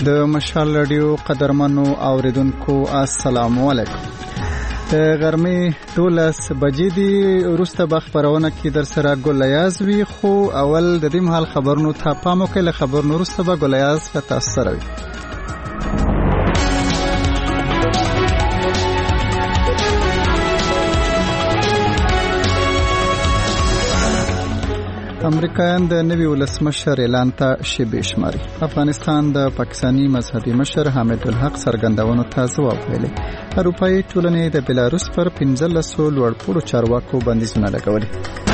د مشال رادیو قدرمنو اوریدونکو السلام علیکم. د غرمې 12 بجې دی وروسته به خبرونه کې در سره ګلیاز وی، خو اول د دې مهال خبرونو ته پام وکړئ. له خبرونو وروسته به ګلیاز له تاسو سره وي. امریکایان د نوي ولسمشر اعلان ته شیبې شماري. افغانستان د پاکستانی مذهبي مشر حامد الحق څرګندونو ته ځواب ویلي. اروپایي ټولنې د بلاروس پر 15 لوړپوړو چارواکو بندیزونه لګولي.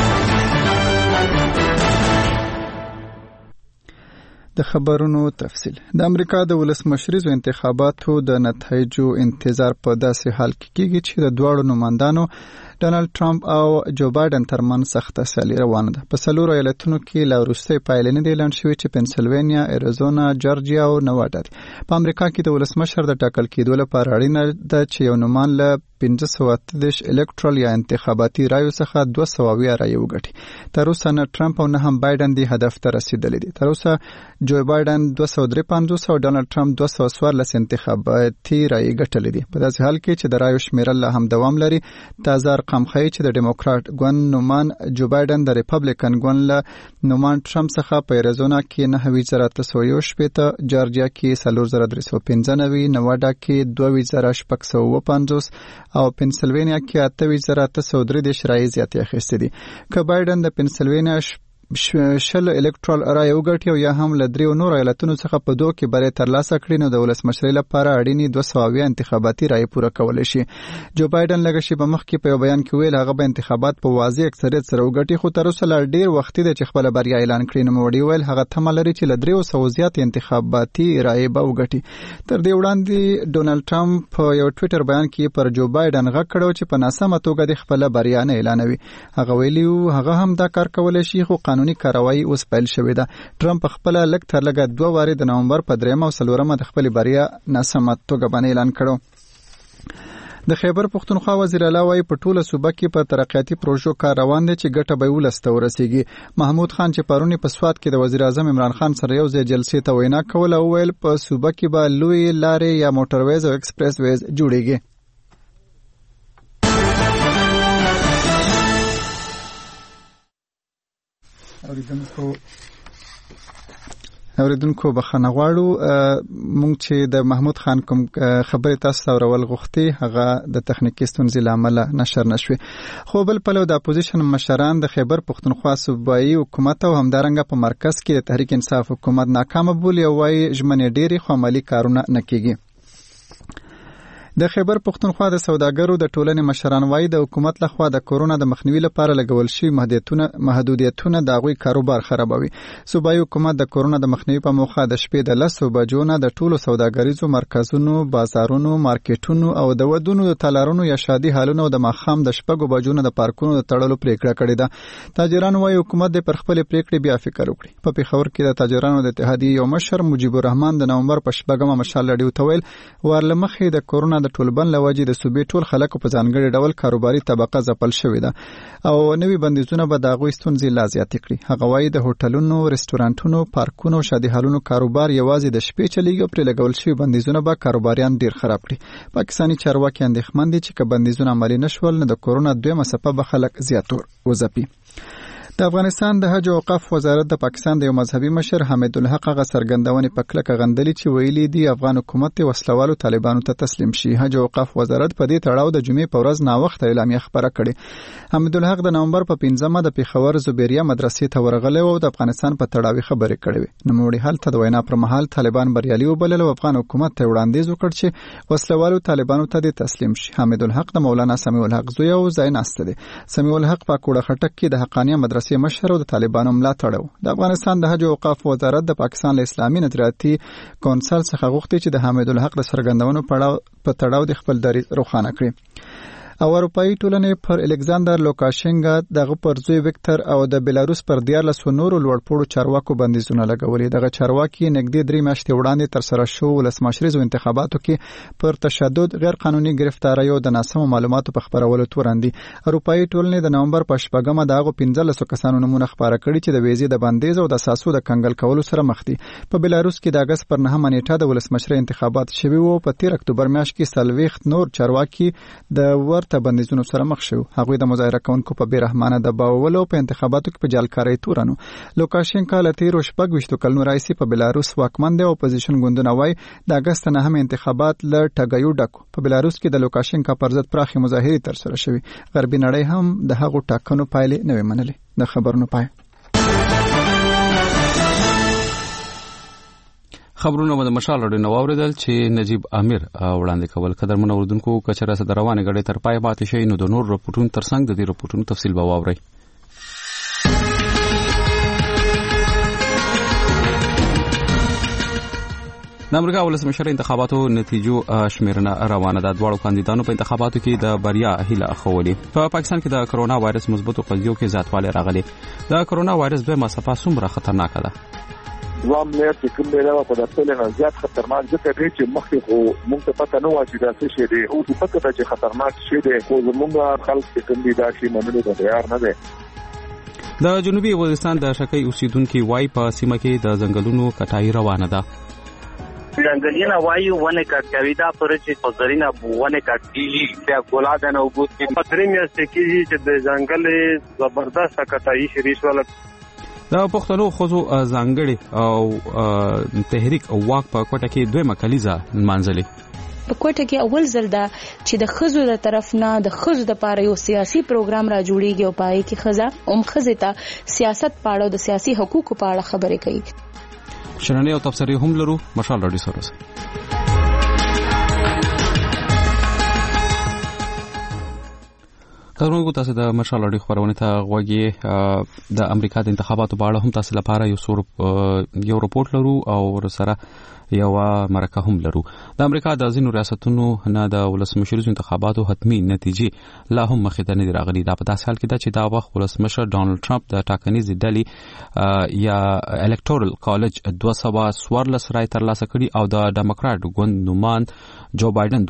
د خبرونو تفصیل. د امریکا د ولسمشریزو انتخاباتو د نتایجو انتظار په داسې حال کې کیږي چې د دواړو نمائندانو ډونالد ټرمپ او جو بایدن ترمن سخته سیالي روانه ده. په څلورو ایالتونو کې لا وروستۍ پایلې نه دي اعلان شوې چې پنسلوانیا، اریزونا، جورجیا او نواډا دي. په امریکا کې د ولسمشر د ټاکل کېدو لپاره اړینه ده چې یو نومان له 538 الکترال یا انتخاباتي رایو څخه 200 رایې وګټي. تر اوسه نه ټرمپ او نه هم بایدن دې هدف ته رسیدلی دي. تر اوسه جو بایدن 253 او ډونالد ټرمپ 214 انتخاباتي رایې ګټلې دي. په داسې حال کې چې د رایو شمیرل لا هم دوام لري. تازه ارقام ښیي چې د ډیموکرات ګوند نومان جو بایدن د ریپبلیکن ګوند له نومان ټرمپ څخه په اریزونا کې 9317، جورجیا کې 4395، نواډا کې 22650 او پنسلوانیا کې 28303 رایې زیاتې اخیستې دي. که بایدن د پنسلوانیا شل الکترال رایې وګټي او یا هم له 3 نور ایالتونو څخه په دوه کې بری ترلاسه کړي، نو د ولسمشرۍ لپاره اړینې 200 انتخاباتي رایې پوره کولی شي. جو بایدن لږ شی په مخ کې په یو بیان کې ویل هغه به انتخابات په واضح اکثریت سره وګټي، خو تر اوسه لا ډیر وخت دی چې خپل بریا اعلان کړي. نو وړي ویل هغه تمه لري چې له 300 زیات انتخاباتي رایې به وګټي. تر دې وړاندې ډونالد ټرمپ په یو ټویټر بیان کې پر جو بایدن غږ کړو چې په ناسمه توګه د خپل بریا نه اعلانوي. هغه ویلیو هغه هم دا کار کولای شي، خو قانوني کاروایی اوس پیل شوې ده. ټرمپ خپل لږ تر لږه 2 وارې د نومبر په 3 او 4 د خپل بریا ناسمه توګه باندې اعلان کړو. د خیبر پختونخوا وزیر اعلی وايي په ټوله صوبه کې په ترقیاتي پروژو کار روان دی چې ګټه به ولسته ورسیږي. محمود خان چې پرونی په سوات کې د وزیر اعظم عمران خان سره یو ځای جلسې ته وینا کوله او ویل په صوبه کې به لوی لارې یا موټر ویز او ایکسپریس ویز جوړیږي. اوریدونکو بخښنه غواړو مونږ چې د محمود خان کوم خبرې تاسو ته ورول غوښتي هغه د تخنیکي ستونزې له امله نشر نشوي. خو بل پلو د اپوزیشن مشران د خیبر پختونخوا صوبایي حکومت او همدارنګه په مرکز کې د تحریک انصاف حکومت ناکامه بولي او وايي ژمنې ډېرې خو عملي کارونه نه کیږي. د خیبر پختونخوا د سوداګرو د ټولنې مشران وايي د حکومت لخوا د کورونا د مخنیوي لپاره لګول شوي محدودیتونه د هغوی کاروبار خرابوي. صوبایي حکومت د کورونا د مخنیوي په موخه د شپې د 10 بجو نه د ټولو سوداګریزو مرکزونو، بازارونو، مارکیټونو او د ودونو د تالارونو یا شادي هالونو د ماښام د 6 بجو نه د پارکونو د تړلو پریکړه کړې ده. تاجران وايي حکومت د پر خپل پریکړې بیا فکر وکړي. په پیښور کې د تاجرانو د اتحادیې یو مشر مجيب الرحمن د نومبر په 8 مشال رادیو ته ویل ورلمخې د کورونا د ټولبن لوجې د صوبې ټول خلکو په ځانګړي ډول کاروباري طبقه ځپل شوې ده او نوي بندیزونه به د هغوی ستونزې لا زیاتې کړي. هغه وایي د هوټلونو، رستورانټونو، پارکونو او شادي هالونو کاروبار یوازې د شپې چلیږي او پرې لګول شوي بندیزونه به کاروباریان ډیر خراب کړي. پاکستاني چارواکي اندېښمن دي چې که بندیزونه عملي نشول نو د کورونا دویمه څپه به خلک زیات وځپي. د افغانستان د حج او اوقاف وزارت د پاکستان د یو مذهبي مشر حامد الحق هغه څرګندونې په کلکه غندلې چې ویلي دي افغان حکومت وسلوالو طالبانو ته تسلیم شي. حج او اوقاف وزارت په دې تړاو د جمعې په ورځ ناوخته اعلامیه خبره کړې. حامد الحق د نومبر په 15 د پیښور زبیریه مدرسې ته ورغلی او د افغانستان په تړاو خبرې کړې. نوموړي حالت د وینا پر مهال طالبان بریالي وبلل او افغان حکومت ته وړاندیز وکړ چې وسلوالو طالبانو ته تسلیم شي. حامد الحق د مولانا سمیع الحق زوی او زایناسته دي. سمیع الحق په کوړه خټک کې د حقانیه مدرسې مشر او د طالبانو ملاتړ. د افغانستان د حج او اوقاف وزارت د پاکستان له اسلامي نظریاتي کونسل څخه غوښتي چې د حامد الحق د څرګندونو په تړاو د خپل دریځ روښانه کړي. او اروپאי ټولنې پر الکساندر لوکاشنکا دغه پر زوی وکتر او د بیلاروس پر 14 نورو لوړپوړو چارواکو بندیزونه لګولي. دغه چارواکي نږدې 3 میاشتې وړاندې تر سره شو ولسمشریزو انتخاباتو کې پر تشدد، غیر قانوني گرفتاری او د ناسمو معلوماتو په خبرولو توراندي. اروپאי ټولنې د نومبر په 8 دغه 15 کسانو نمونه خبره کړي چې د ویزې د بندیز او د اساسو د کنګل کولو سره مخ دي. په بیلاروس کې د اگست پر 9 نیټه د ولسمشر انتخابات شوي وو. په 13 اکتوبر میاشت کې سلويخت نور چارواکي د ورته بندیزونو سره مخ شو. هغوی د مظاهره کوونکو په بیرحمانه دباولو په انتخاباتو کې په جالکارۍ تورانو. لوکاشنکا له 13 کلونو راځي په بیلاروس واکمن دی او اپوزیشن ګوندونه وایي د اگست 9 انتخابات له ټګیو ډکو. په بیلاروس کې د لوکاشنکا پر ضد پراخي مظاهرې تر سره شوي. غربي نړۍ هم د هغو ټاکنو پایلې نه وې منلې. د خبرونو پای. خبرونه د مشال اړه نو اوریدل چې نجیب امیر وړاندې کول. قدرمن اوردونکو کچره سره روانه غړي تر پای پاتې شي نو د نور رپورټونو ترڅنګ د دې رپورټونو تفصیل به واوري. د امریکا ولسمشر انتخاباتو نتیجو شمیرنه روانه ده. دواړو کاندیدانو په انتخاباتو کې د بریا هیله اخولي. په پاکستان کې د کرونا وایرس مثبتو قضیو کې زیاتوالی راغلی. د کرونا وایرس به مسافه څومره خطرناکه ده؟ دوام لري چې کوم ډول په داخله نه زیات خطرناک ځکه چې مخکې خو موږ ته پته نه و چې دا څه شی دی او پته ده چې خطرناک شی دی خو زموږ خلک چې کوم دي دا شی منلو ته تیار نه دي. د جنوبي وزیرستان د شکی اوسیدونکو وای په سیمه کې د ځنګلونو کټای روانه ده. ځنګلونه وایو ونه کټوي دا پر چې پزرینه ونه کټیږي بیا ګولادنه وګورئ چې پترې میاشتې کېږي چې د ځنګل زبردست کټایي شریش ولا د پښتنو خوځو ځانګړي او تحریک او واک په کوټه کې دویمه کلیزه منځلي. په کوټه کې اول ځل دا چې د خزو د طرف نه د خزو د پاره یو سیاسي پروګرام را جوړیږي او پای کې خزه خزه ته سیاست پاړو د سیاسي حقوقو په اړه خبرې کوي. شننه او تفسیری هم لرو. مشال رادیو سره تاسو تاسو د مشال رادیو خبرونه ته غوږی. د امریکا د انتخاباتو په اړه هم تاسو لپاره یو رپورت لرو او سره یو مرکه هم لرو. د امریکا د ځینو ریاستونو نه د ولسمشر انتخاباتو حتمی نتیجې لا هم مخې ته نه راغلي. دا په داسې حال کې ده چې دا وخت ولسمشر ډانلډ ټرمپ د ټاکنیز ډلې یا الکټورل کالج 214 رای ترلاسه کړي او د ډیموکرات ګوند نوماند جو بایدن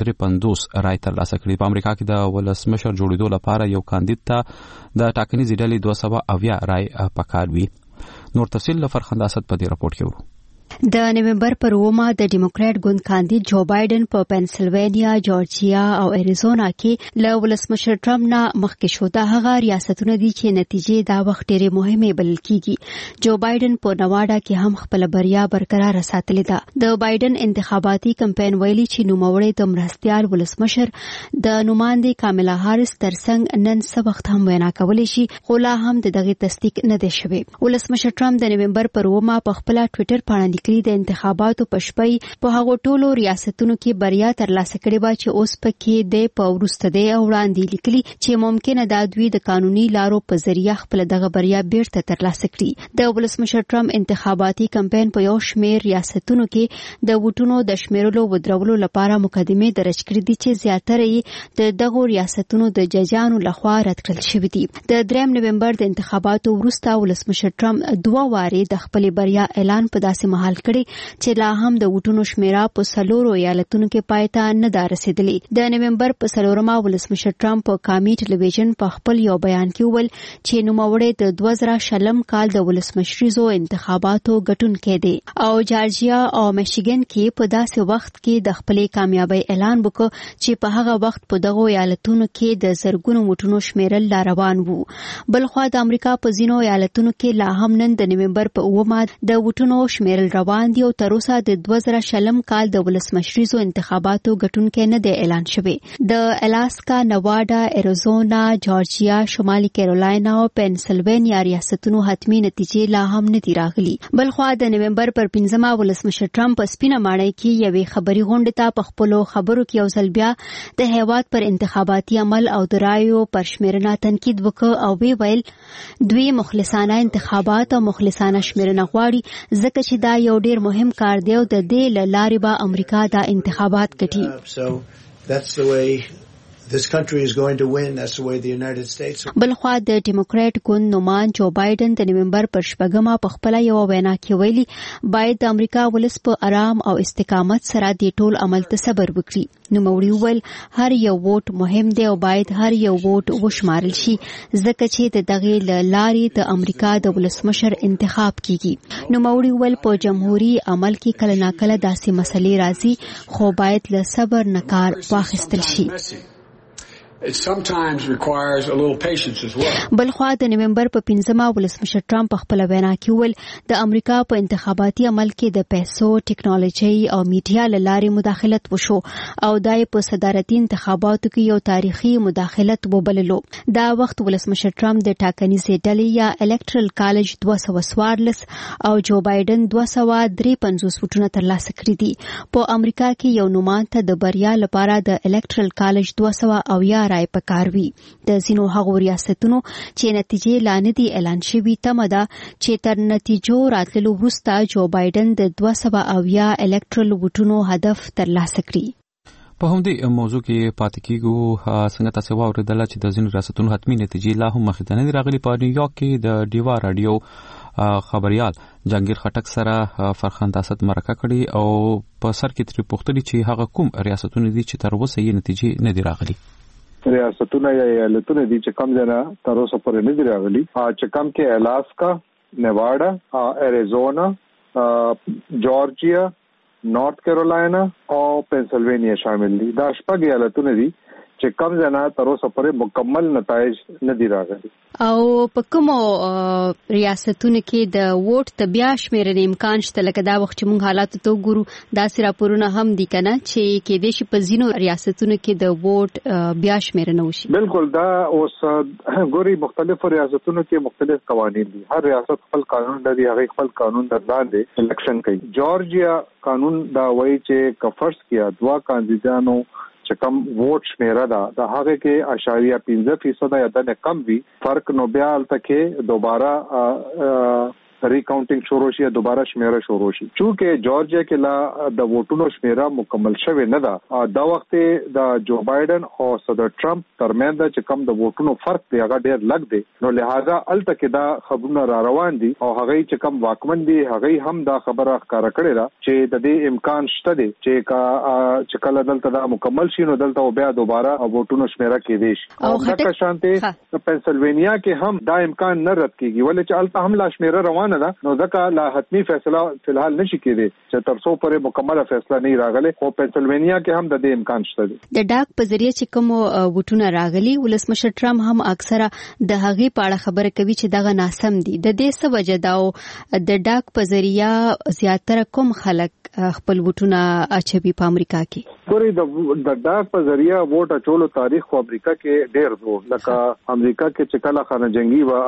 253 رای ترلاسه کړي. په امریکا کې د ولسمشر جوړېدو لپاره یو کاندید ته د ټاکنیز ډلې 270 رای پکار وي. نور تفصیل لفرخنده اسد په دې رپورت کې ورو. د نومبر پر 9 د ډیموکرات ګوند کاندید جو بایدن په پنسلوانیا، جورجیا او اریزونا کې له ولسمشر ټرمپ نه مخکې شو. دا هغه ریاستونه دي چې نتیجې دا وخت ډېرې مهمه بلل کیږي. جو بایدن په نواډا کې هم خپل بریا برقرار ساتلې ده. د بایدن انتخاباتي کمپاین ویلي چې نوموړی د مرستيال ولسمشر د نوماندې کاملا هاریس ترڅنګ نن څه وخت هم وینا کولی شي، خو لا هم دغه تصدیق نه دی شوی. ولسمشر ټرمپ د نومبر پر 9 په خپل ټوئیټر باندې د انتخاباتو پښپۍ په هغو ټولو ریاستونو کې بریا ترلاسه کړې و چې اوس پکې د پورسته دی او وړاندې لیکلي چې ممکنه دا دوی د قانوني لارو په ذریعہ خپل دغه بریا بیرته ترلاسه کړي. د ولسمشر ټرمپ انتخاباتي کمپاین په یو شمېر ریاستونو کې د ووټونو د شمیرلو ودرولو لپاره مقدمه درج کړې دي چې زیاتره یې د دغو ریاستونو د ججانو لخوا رد کړل شوې دي. د 3 نومبر د انتخاباتو وروسته ولسمشر ټرمپ 2 وارې د خپل بریا اعلان په داسې مهال کړی چې لا هم د ووټونو شمیره په 4 ایالتونو کې پایته نه ده رسیدلې. د نومبر په 4 ولسمشر ټرمپ په قومي ټلویزیون په خپل یو بیان کې وویل چې نوموړی د 2000 کال د ولسمشریزو انتخاباتو ګټونکی دی او جارجیا او میشیګن کې په داسې وخت کې د خپلې کامیابی اعلان وکړ چې په هغه وخت په دغو ایالتونو کې د زرګونو ووټونو شمیرل لا روان وو. بلخوا د امریکا په ځینو ایالتونو کې لا هم نن د نومبر په 9 د ووټونو شمیرل روان دي او تر اوسه د 2000 کال د ولسمشریزو انتخاباتو ګټونکی نه دی اعلان شوی. د الاسکا، نواډا، اریزونا، جورجیا، شمالي کیرولاینا او پنسلوانیا ریاستونو حتمی نتیجې لا هم نه دي راغلي. بلخوا د نومبر پر 15 ولسمشر ټرمپ په سپینه ماڼۍ کې یوې خبري غونډې ته په خپلو خبرو کې یو ځل بیا د هیواد پر انتخاباتي عمل او د رایو پر شمیرنه تنقید وکړ او ویل دوی مخلصانه انتخابات او مخلصانه شمیرنه غواړي ځکه چې دا یو ډیر مهم کار دی او د دې لارې به امریکا دا انتخابات ګټي. This country is going to win. That's the way the United States. بلخوا د ډیموکرات ګوند نومان جو بایدن د نومبر پر 8 په خپل یو وینا کې ویلي باید د امریکا ولس په آرام او استقامت سره د ټول عمل ته صبر وکړي. نو موري ول هر یو ووټ مهم دی او باید هر یو ووټ وشمارل شي ځکه چې د دغه لارې د امریکا د ولسمشر انتخاب کیږي. نو موري ول په جمهوریت عمل کې کله ناکله داسې مسلې راځي خو باید له صبر نه کار واخیستل شي. It sometimes requires a little patience as well. بلخوا د نومبر په 15 ولسمشر ټرمپ خپل وینا کې ویل د امریکا په انتخاباتي عمل کې د پیسو، ټیکنالوژي او میډیا لارې مداخلت وشو او دای په صدارتي انتخاباتو کې یو تاریخي مداخلت وبللو. دا وخت ولسمشر ټرمپ د ټاکنیزې ډلې یا الکټرل کالج 214 او جو بایدن 253 وټونه ترلاسه کړي دي. په امریکا کې یو نومان ته د بریا لپاره د الکټرل کالج 200 او یا رای پکاروي. د زینو هغو ریاستونو چې نتیجې لاندې اعلان شوي تمه ده چې تر نتیجو راتللو وروسته جو بایدن د 200 او یا الکټرل وټونو هدف ترلاسه کړي. په همدې موضوع کې پاتې کېږو. څنګه تاسو واوریدل چې د زینو ریاستونو حتمی نتیجې لا هم مخې ته نه راغلي. په نیویارک کې د ډیوا رادیو خبريال جنگیر خټک سره فرخنده اسد مرکه کړي او په سر کې تری پوښتنه چې هغه کوم ریاستونه دي چې تر اوسه یې نتیجې نه دي راغلي. ریاستونه یا ایالتونه دي چې کم ځنه تر اوسه پورې نه دي راغلي. چې کم کې الاسکا، نیواډا، اریزونا، جورجیا، نارت کیرولاینا او پنسلوینیا شامل دي. دا شپږ ایالتونه دي چې کم ځنه تر اوسه پورې مکمل نتایج نه دي راغلي. او په کومو ریاستونو کې د ووټ ته بیا شمیرنې امکان شته؟ لکه دا وخت چې موږ حالات ته ګورو داسې راپورونه هم دي کنه چې کېدای شي په ځینو ریاستونو کې د ووټ بیا شمیرنه وشي. بالکل دا اوس ګوري مختلفو ریاستونو کې مختلف قوانين دي. هر ریاست خپل قانون لري، هغه خپل قانون درلاندې الیکشن کوي. جورجیا قانون دا وایي چې کفرس کې دوا کاندیدانو چې کم ووټ شمیره ده د هغه کې 0.5% یا دنه کم وي فرق نو بیا الته دوباره ریکاونټینګ شروع شي، دوباره شمیره شروع شي. چونکه جورجیا کې لا د ووټونو شمیره مکمل شوه نه ده. دا وخت د جو بایدن او صدر ټرمپ ترمنځ چې کم د ووټونو فرق دی هغه ډیر لږ دی. نو لہذا الته کې دا خبرونه را روان دي او هغه چې کم واکمن دي هغه هم دا خبره ښکارا کړې ده چې د دې امکان شته دی چې کله دلته دا مکمل شي نو دلته بیا دوباره ووټونو شمیره کېدي شي. او دا شانته پنسلوینیا کې هم دا امکان نه رد کیږي ولې چې الته هم لا شمیره روان نه نو ځکه لا حتمی فیصله فلحال نشي کېدی چې تر څو پورې مکمله فیصله نه راغله. خو پنسلوینیا کې هم د دې امکان شته دی. د ډاک په ذریعہ چې کوم وټونه راغلي ولسمشر ټرمپ هم اکثره د هغې په اړه خبره کوي چې دغه ناسم دي. د دې څه وجه ده او د ډاک په ذریعہ زیاتره کوم خلک خپل وټونه اچوي په امریکا کې؟ ګوري د ډاک په ذریعہ ووټ اچولو تاریخ په امریکا کې ډیر وو. لکه امریکا کې چې کله خانه جنگي و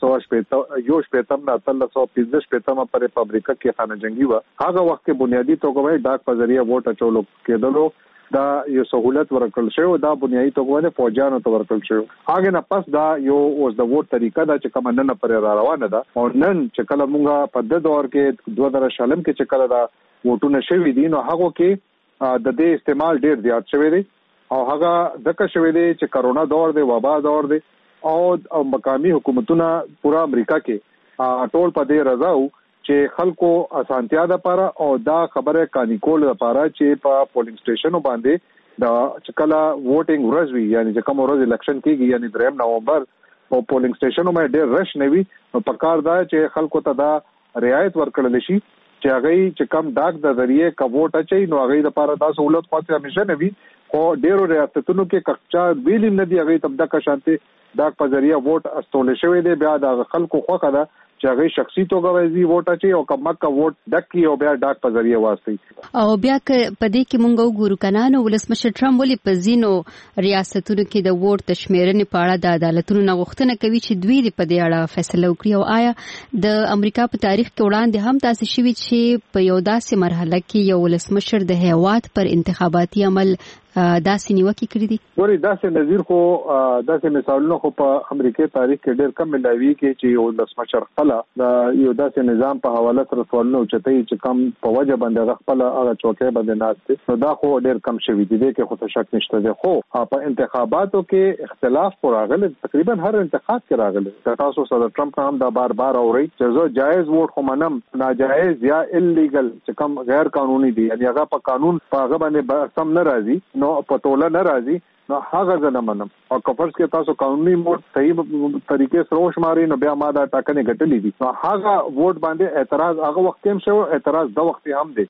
1315 پر امریکا کې خانه جنگي و هغه وخت کې بنیادی توګه ډاک په ذریعہ ووټ اچولو کېدلو دا یو سہولت ورکړل شو. دا بنیادی توګه فوجانو ته ورکړل شو. هغه نه پس دا یو اوس د ووټ طریقه دا چې کوم نن پر روانه ده او نن چې کله مونږه په د دور کې 2000 کې چې کله دا ووټونه شوي دي نو هغه کې د دې استعمال ډیر زیات شوی دی او هغه ځکه شوی دی چې کرونا دور دی، وبا دور دی او مقامی حکومتونه پورا امریکا کې ټول په دې رضا وو چې خلکو اسانتیا ده لپاره او دا خبره کانی کول لپاره چې په پولینګ سټیشنو باندې دا چې کله ووټینګ ورځ وي یعنی چې کوم ورځ الیکشن کیږي یعنی 3 نومبر په پولینګ سټیشنو باندې ډیر رش نه وي نو پکار دا چې خلکو ته دا رعایت ورکړل شي چې هغه چې کم ډاک د ذریعہ کا ووټ اچي نو هغه لپاره دا سہولت خاطر همیشه نه وي. خو ډیرو ریاستونو کې کچا ویلیم نه دی هغه تبدا کا شانته ډاک په ذریعہ ووټ استول شوی دی. بیا د خلکو خوخه ده چې هغه شخصي توګه وځي ووټ اچي او کمک ووټ ډکی او بیا ډاک په ذریعہ واسطي. او بیا په دې کې مونږ وګورو کنه نو ولسمشر ټرمپ ولې په زینو ریاستونو کې د ووټ د شمیرنې په اړه د عدالتونو غوښتنه کوي چې دوی په دې اړه فیصله وکړي؟ او آیا د امریکا په تاریخ کې وړاندې هم تاسو شوي چې په یو داسې مرحله کې یو ولسمشر د هیواد پر انتخاباتي عمل داسې نیوکې کړې دي؟ ورې داسې نظیر خو داسې مثالونه خو په امریکای تاریخ کې ډېر کم ملاوي کې چې یو ولسمشر خپل یو داسې نظام په حواله سره سوالونه چتای چې کم په وجه باندې خپل هغه چوکۍ باندې ناشته نو دا خو ډېر کم شوی دی کې خو څه شک نشته دی. خو په انتخاباتو کې اختلاف راغلی، تقریبا هر انتخاب کې راغلی. تاسو سره ټرمپ هم دا بار اوري چې زه جایز ووټ خو منم، ناجایز یا الیګل چې کم غیر قانوني دي یعنی هغه په قانون په هغه باندې سم نه راځي نو په توله نه راځي نو هغه زنه منم. او کفرس کې تاسو قانوني ووټ صحیح طریقې سره وشماري نو بیا ما دا ټاکنه غټلې دي نو هغه ووټ باندې اعتراض هغه وخت هم شو، اعتراض د وخت هم دی.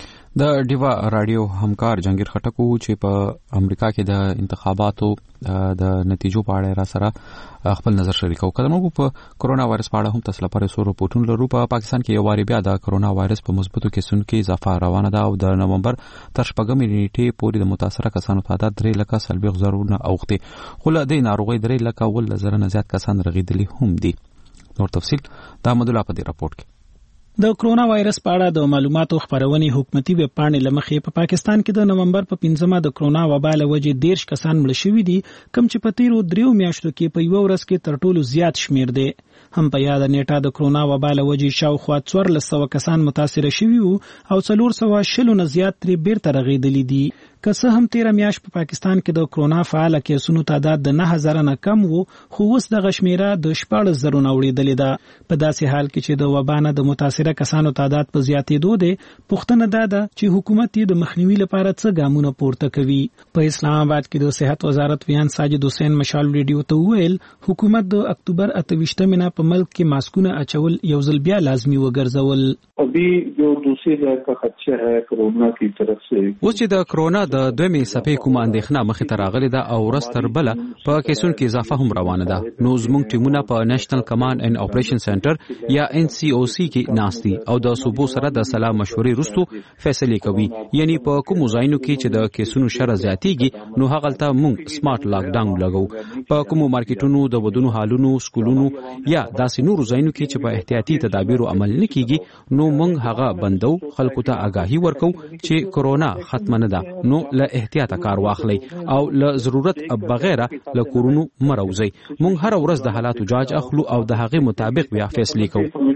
د ډیوا رادیو همکار جنگیر خټکو چې په امریکا کې د انتخاباتو د نتیجو په اړه را سره خپل نظر شریکو. کله موږ په کرونا وایرس په اړه هم تاسو لپاره سور رپورټونه لرو. په پاکستان کې یو واری بیا د کرونا وایرس په مثبتو کیسونو کې اضافه روانه ده او د نومبر تر شپږمې نیټې پورې د متاثره کسانو تعداد 3,40,000 اوخته. خو له دې ناروغي 3,000 نه زیات کسان رغیدلي هم دي. نور تفصيل د احمد الله په دې راپورټ کې. د کرونا وایرس په اړه د معلوماتو خبرونې حکومتي ویب پاڼې لمخې په پاکستان کې د نومبر په 15مه د کرونا وبا له وجې 13 کسان مړ شوي دي، کوم چې په تیرو 3 میاشتو کې په یو ورځ کې تر ټولو زیات شمیر دی. هم په یاد نیټه د کرونا وبا له وجې شاوخوا 1400 کسان متاثر شوي وو او 420 نه زیات ترې بیرته رغیدلي دي. که څه هم 13 میاشت په پاکستان کې د کرونا فعال کیسونو تعداد د 9000 نه کم وو، خو اوس د غشمیره د 14,000 نه وړېدلې ده. په داسې حال کې چې د وبا نه د متاثره کسانو تعداد په زیاتېدو دی، پوښتنه ده چې حکومت یې د مخنیوي لپاره څه ګامونه پورته کوي. په اسلام آباد کې د صحت وزارت ویان ساجد حسین مشال ریډیو ته وویل حکومت د اکتوبر 28 په ملک کې ماسکونه اچول یو ځل بیا لازمي وګرځول. ابھی جو دوسری لہر کا خدشہ ہے کورونا کی طرف سے، اوس چې د کرونا د دویمې څپې کومه اندېښنه مخې ته راغلې ده او ورځ تر بله په کیسونو کې اضافه هم روانه ده، نو زموږ ټیمونه په نېشنل کمانډ اینډ اپریشن سنټر یا NCOC کې ناست دي او د صوبو سره د سلا مشورې وروسته فیصلې کوي. یعنی په کوم ځایونو کې چې د کیسونو شره زیاتېږي نو هغلته موږ سمارټ لاک ډاون لګو. په کوم مارکیټونو د ودونو حالونو سکولونو یا داسې نورو ځایونو کې چې په احتیاطي تدابیرو عمل نه کیږي نو موږ هغه بندو، خلکو ته آگاهي ورکو چې کرونا ختم نه ده، نو له احتیاط کار واخلي او له ضرورت بغیر له کورونو مروزي. موږ هر ورځ د حالاتو جاج اخلو او د هغه مطابق بیا فیصله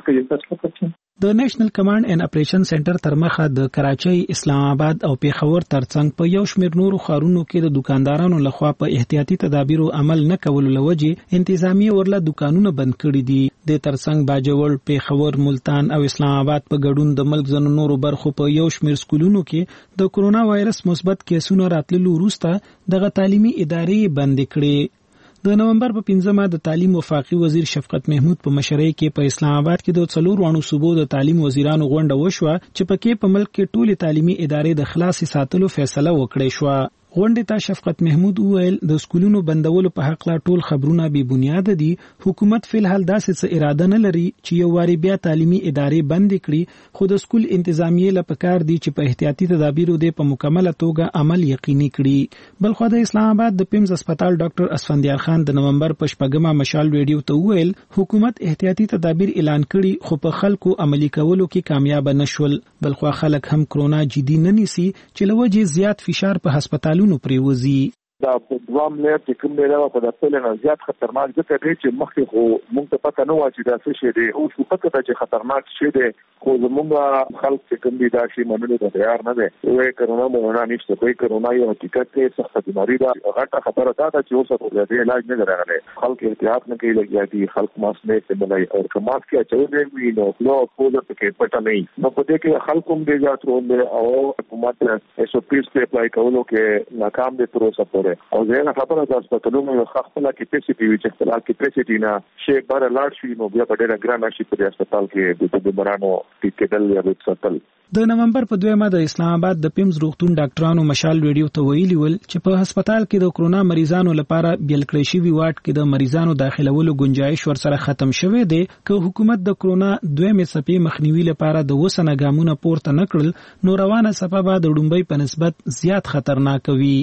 کوو. د نېشنل کمانډ اینډ اپریشن سنټر تر مخه د کراچۍ، اسلام آباد او پیښور ترڅنګ په یو شمېر نورو ښارونو کې د دکاندارانو لخوا په احتیاطي تدابیرو عمل نه کولو لوجې انتظامیه ورله دکانونه بند کړي دي. د ترڅنګ باجوړ، پیښور، ملتان او اسلام آباد په ګډون د ملک ځینو نورو برخو په یو شمېر سکولونو کې د کرونا وایرس مثبت کیسونو راتللو وروسته دغه تعلیمي ادارې بند کړي. د نومبر په 15مه د تعلیم وفاقي وزیر شفقت محمود په مشرۍ کې په اسلام آباد کې د 4 صوبو د تعلیم وزیرانو غونډه وشوه چې پکې په ملک کې ټولې تعلیمي ادارې د خلاص ساتلو فیصله وکړې شو. غونډې ته شفقت محمود وویل د سکولونو بندولو په حق لا ټول خبرونه بې بنیاد دي. حکومت فلحال داسې څه اراده نه لري چې یو واری بیا تعلیمي ادارې بند کړي، خو د سکول انتظامیه لپاره دي چې په احتیاطي تدابیرو د په مکمله توګه عمل یقیني کړي. بلخو د اسلام آباد د پیمز هسپتال ډاکټر اسفندیار خان د نومبر په 8مه مشال ریډیو ته وویل حکومت احتیاطي تدابیر اعلان کړي، خو په خلکو عملی کولو کې کامیاب نشول. بلخو خلک هم کرونا جدي نه نیسي چې لوجه زیات فشار په هسپتال پریوزی. دا دوام لري چې کوم دی په داخل نه زیات خطرناک ځکه دی چې مخکې خو موږ ته پته نه و چې دا څه شی دی، او څه پته ده چې خطرناک شی دی، خو زموږ خلک چې کوم دی دا شی منلو ته تیار نه دي. وایي کرونا مونږ نشته، کوئی کرونا یو حقیقت دی، سخت بیماری ده. غټه خبره ده چې اوس په دې علاج نه راغلی، خلک احتیاط نه کوي، لګیا دي خلک ماسک نه استعمالوي او که ماسک یې اچولې وي نو خپل خپل پکې پټه نه وي نو په دې کې خلک هم دې ځات ورول او حکومت SOPs په اپلای کولو کې ناکام دي تر اوسه پورې. او زه خبره ده چې په لومړي خپل کیپاسټي وی چې خپل کیپاسټي نه شي بار لاړ شي نو بیا په ډېر ګران شي په هسپتال کې د بیمارانو ټیکټل یا وڅتل. د نومبر په 2مه د اسلام آباد د پیمز روغتون ډاکټرانو مشال ریډیو ته ویلي ول چې په هسپتال کې د کرونا مریضانو لپاره بیل کړی شوی واټ کې د مریضانو داخلولو گنجائش ورسره ختم شوه دی. که حکومت د کرونا دویمې څپې مخنیوي لپاره د وسنه ګامونه پورته نکړل نو روانه څپه به د ډومبۍ په نسبت زیات خطرناک وي.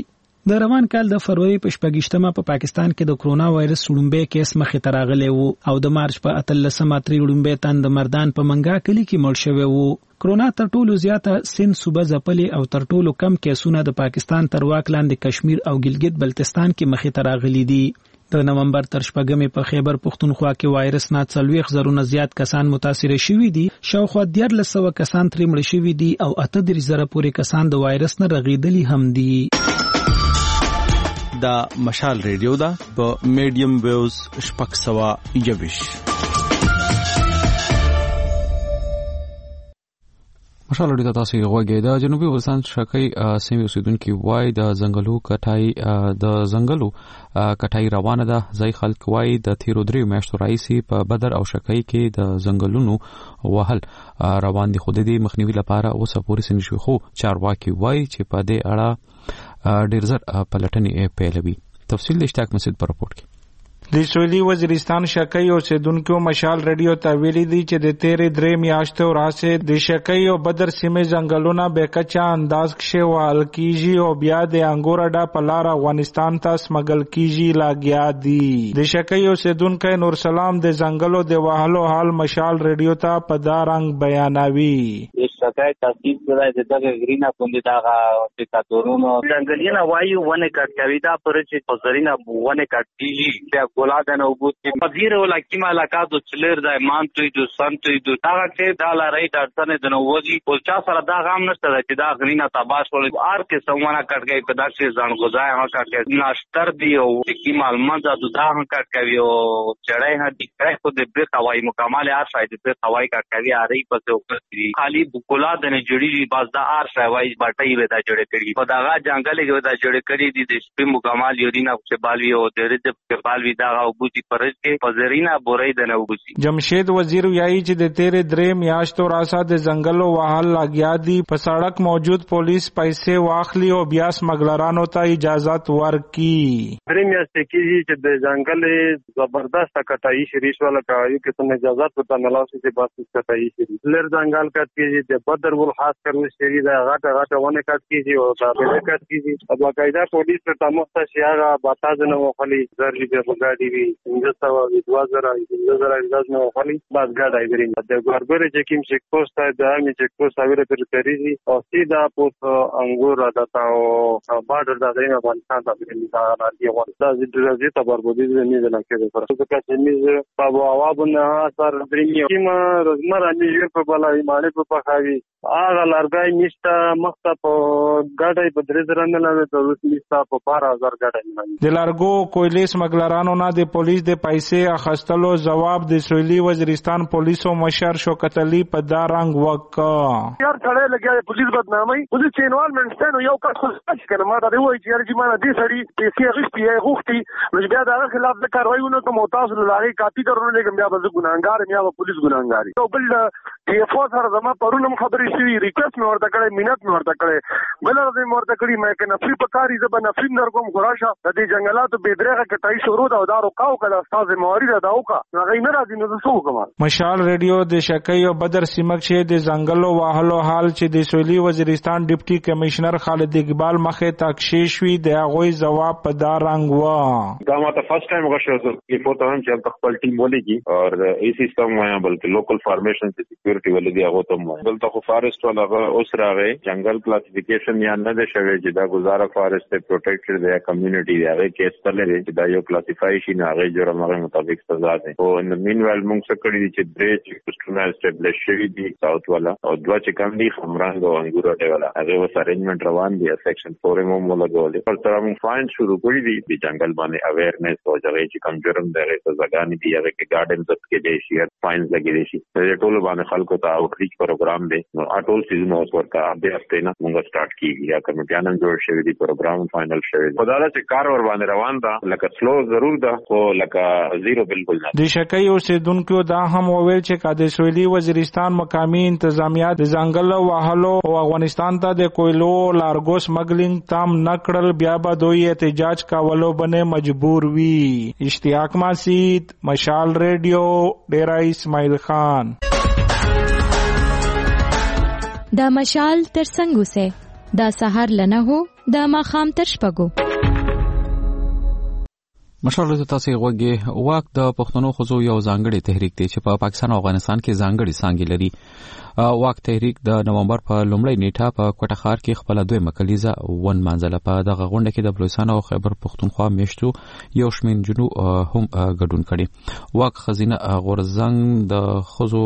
د روان کال د فروری په 28مه په پاکستان کې د کرونا وایرس وړومبی کیس مخې ته راغلی وو او د مارچ په 18مه تری وړومبی تن د مردان په منګا کلی کې مړ شوی وو. کرونا تر ټولو زیاته سند صوبه ځپلې او تر ټولو کم کیسونه د پاکستان تر واک لاندې کشمیر او ګلګت بلتستان کې مخې ته راغلي دي. د نومبر تر 8مې په خیبر پختونخوا کې وایرس نه 40,000 زیات کسان متاثر شوي دي. شاوخوا 1300 کسان ترې مړ شوي دي او 38,000 پورې کسان د وایرس نه رغېدلي هم دي. دا مشال ریډیو دا په میډیم ویوز 621. مشال ریډیو تاسو غوږی د جنوبي وزستان شکای سیمې اوسیدونکو وای د ځنګلو کټای روانه ده. ځای خلک وای د تیرو 3 میاشتو راځي په بدر او شکای کې د ځنګلونو وهل روان دي. خو د دې مخنیوي لپاره اوس پورې سنشي خو چارواکي وای چې په دې اړه ډیر زر پلټنې پیلوي. تفصیل د اشتاق مسجد پر راپورټ کې د سویلي وزیرستان شکای اوسیدونکو مشال ریډیو ته ویلي دي چې د تیرې 3 میاشتو راځي د شکای او بدر سیمې ځنګلونه به کچا انداز کې وال کیږي او بیا د انګور اډا په لار افغانستان ته سمګل کیږي لاګیا دي. د شکای اوسیدونکو نور سلام د ځنګلو د وهلو حال مشال ریډیو ته په دا رنګ بیانوي. شکای تاسیس کړای د دغه غرینا پوندې دغه ټیکاتورونو ځنګلینا وایو ونه کټ کوي دا پر چې پزرینا ونه کټ کیږي ګولادن او بوت مدیر ولکه مالکا د چلر د ایمان توي د سنتوي د هغه چې دا لاري درته د نوځي او چا سره دا غام نشته چې دا غرینا تباش ول ار کې سمونه کټ کوي په داسې ځان غوځای هغه کټ کوي ناشتر دی او کی معلومات د دا هم کټ کوي او چړای هدي کړه خو د بیت هواي مکمل ار شاید د هواي کټ کوي اری په څو کوي خالی ګولادن جوړي باز دا ار شوي باټي ودا جوړ کړي په داغه جنگل کې ودا جوړ کړي دي د سپې مکمل یورینا چې بالوي او د رد په بالوي دا او بوتي پرځ کې پزرینا بورې د نو بوتي. جمشید وزیر یایي چې د تیرې 3 میاشتو راسه د ځنګلو وهل لاګیا دي. په سړک موجود پولیس پیسې واخلي او بیا سمګلرانو ته اجازه ورکړي. 3 میاشتې کې چې د ځنګل زبردست کټای شریش ولا کایو کې ته اجازه ورته ملاسي چې بس کټای شریش لر ځنګل کټ کې د بدر ول خاص کر شری د غټه ونه کټ کې او تابع کټ کې په باقاعده پولیس ته مخته شيغه باتاز نه وخلي ځرلي به بغاډي وي انجستا و دوازره انداز نه وخلي باز ګاډای درین د ګورګوري چې کوم چیک پوسټ د امي چیک پوسټ اوره پر تریزي او سیدا پوسټ انګور راځتا او بارډر د دینه افغانستان ته بلې دا راځي او د درځي ته بربودي نه ده لکه پر څه چې میز په اوابونه سر درنیو کیما روزمره نیږي په بلای معنی په پخاوي هغه لارګای نشته مخته په ګاډای په درې درنه لاله ته روس نشته په 12000 ګاډای د لارګو کویلیس مګلرانو نه د پولیس د پیسې اخستلو جواب د سویلي وزیرستان پولیسو مشر شوکت علي په دا رنګ وکړ. یار څړې لګیا پولیس بدنامي پولیس چې انوالمنت ستنو یو کس څه کنه ما دا وایي چې یارجی ما دې سړي پیسې غوښتي نو بیا دا خلاف د کاروایونو ته محتاج لاري کاپی درونه لګم بیا به ګناګار میا به پولیس ګناګاري او بل ټي اف او سره زما پرونم خبرې شوې ریکوست مې ورته کړې مينت مې ورته کړې بل ورته مورته کړې مې کنه فری پکاري زب نه فری نر کوم غراشه د دې جنگلاتو بيدرغه کټای شروع دا دارو کاو کله استاد مواري دا اوکا هغه نه راځي نو څه وکم. مشال ریډیو د شکای او بدر سیمک شه د ځنګلو واهلو حال چې د سویلي وزیرستان ډیپټي کمشنر خالد اقبال مخه تاکشیش وی د هغه جواب په دا رنګ و. دا ما ته فرست ټایم غوښتل چې پورته هم چې خپل ټیم ولګي او ای سیستم وایا بلکې لوکل فارمیشن ته سکیورټي ولګي هغه ته وایا بلته خو فارست ولا اوس راغی جنگل کلاسیفیکیشن یا نه ده شوی چې دا گزاره فارست پروټیکټډ دی کمیونټي دی هغه کیس تللی چې دا یو کلاسیفای شي نه هغه جوړه هغه مطابق سزا ده او ان مینوال موږ څه کړی چې درې چې پوسټونه اسټابلیش شوی دي ساوث والا او دوه چې کم دي خمرنګ او انګور ډي والا هغه وس ارینجمنت روان دي سیکشن 4 مو لګولې پر تر موږ فاین شروع کړی دي د جنگل باندې اویرنس او ځای چې کم جرم دی هغه سزاګانی دي هغه کې ګارډن ضبط کې دي شي فاینز لګیږي شي د ټولو باندې خلکو ته اوټریچ پروګرام دی نو ټول سیزن اوس ورته د هفته نه موږ سٹارټ کیږي یا کمیټیانم جوړ شوی دی پروګرام فائنل شوی دی خدای چې کار ور باندې روان ده لکه سلو ضرور ده خو لکه زیرو بالکل نه. د شکای اوسیدونکو دا هم وویل چې کاده سویلي وزیرستان مقامی انتظامیات د ځنګل وهلو او افغانستان ته د کویلو لارګو سمګلینګ تام نکړل بیا به دوی احتجاج کولو باندې مجبور وي. اشتیاق مسجد مشال ریډیو ډیرا اسماعیل خان. دا مشال تر څنګه سه دا سحر لنه هو دا ماخام تر شپګو مشرلو تاسو غوږی واک د پښتنو خزو یو ځانګړي تحریک دی چې په پاکستان او افغانستان کې ځانګړي څانګې لري. واک تحریک د نومبر په لومړۍ نیټه په کوټه ښار کې خپل دویمه کلیزه ونمانځله. په دغه غونډه کې د بلوچستان او خیبر پښتونخوا میشتو یو شمېر جنو هم ګډون کړي. واک خزینه غورځنګ د خزو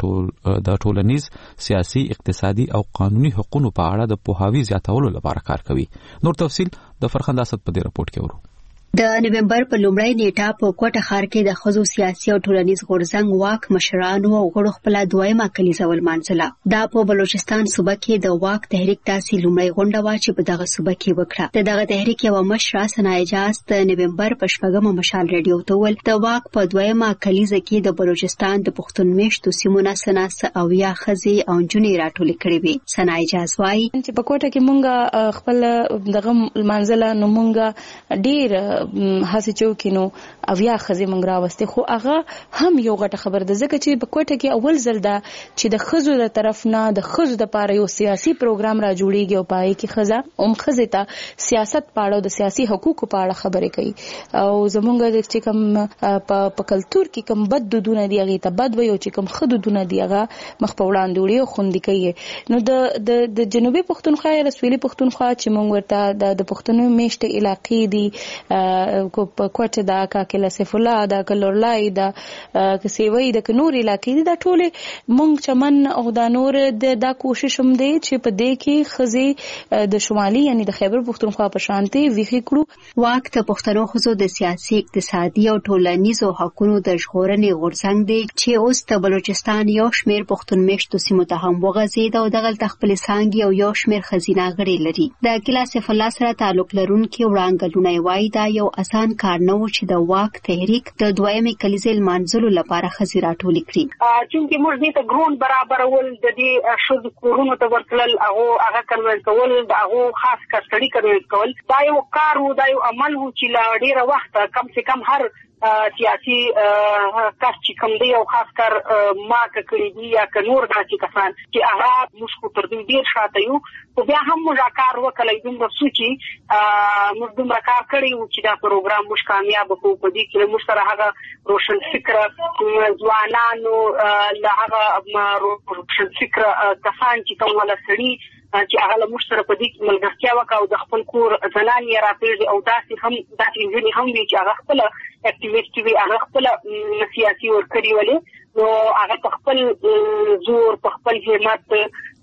د ټولنیز سیاسي اقتصادي او قانوني حقوقو په اړه د پوهاوی زیاتولو لپاره کار کوي. نور تفصیل د فرخنده اسد په دې رپورت کې ورو. د نومبر په لومړۍ نیټه په کوټه ښار کې د خزو سیاسي او ټولنیز غورځنګ واک مشرانو او غړو خپل دویمه کلیزه ولمانځله. دا په بلوچستان صوبه کې د واک تحریک تاسې لومړی غونډه وا چې په دغه صوبه کې وکړه. دغه تحریک یو مشره ثنا اجاز د نومبر په 8مه مشال رادیو ته ول د واک په دویمه کلیزه کې د بلوچستان د پښتون میشتو سیمونه سناس او یا خزي او جنې راټول کړي وي. ثنا اجاز وايي چې په کوټه کې مونږه خپل دغه منځله نو مونږه ډیر هڅه چوکینو او یا خزي مونږ راوستي، خو هغه هم یو غټه خبر ده ځکه چې په کوټه کې اول ځل ده چې د خزو د طرف نه د خزو د پاره یو سیاسي پروګرام را جوړیږي او پای کې خزه خزه ته سیاست پاړو د سیاسي حقوقو په اړه خبرې کوي. او زمونږ د چې کوم په کلچر کې کوم بد دودونه دی هغه ته بد وي او چې کوم خدودونه دی هغه مخ په وړاندې وړي او خوندې کوي. نو د جنوبي پښتونخوا یا سویلي پښتونخوا چې مونږ ورته د پښتنو میشته علاقې دي کو کوټه دا کاکله سیف الله دا کلورلای دا کسیوي د نور علاقې دا ټول مونږ چمن او دا نور دا کوشش هم دی چې په دې کې خزي د شمالي یعنی د خیبر پښتونخوا په شانتي ویخي کړو. واک د پښتنو خزو د سیاسي اقتصادي او ټولنیزو حقوقو د ژغورنې غورځنګ دی چې اوس د بلوچستان یو شمېر پښتون میشتو سیمو ته هم وغځید او دغه خپل څانګې او یو شمېر خزینه غړي لري. د کلا سیف الله سره تعلق لرونکي وړاندګلونه وایي دا یو اسان کار نه و چې د واک تحریک د دویمې کلیزې لمانځلو لپاره خزي راټولې کړي. چې موږ دې ته ګرون برابرول د دې شود کورونو ته ورتلل هغه کنول کول هغه خاص کړي کول دا یو کار و دا یو عمل و چې لا ډیره وخت کم سے کم هر سیاسي کس چې کوم دی او خاص کر ما کړی دی یا نور داسې کسان چې هغه مشکو تر دې ډیر شاته یو خو بیا هم موږ کار وکړی دومره سوچي موږ دومره کار کړی و چې دا پروګرام موږ کامیاب کړو. په دې کې موږ سره هغه روشن فکر ځوانانو له هغه روشن فکر کسان چې کوم ولا سړي چې هغه موږ سره په دې کې ملګرتیا وکړو د خپل کور زنان یې راپېژني او داسې هم داسې ځینې هم وي چې هغه خپل اکټیویسټ وي هغه خپل سیاسي ورکړي ولې نو هغه په خپل زور په خپل همت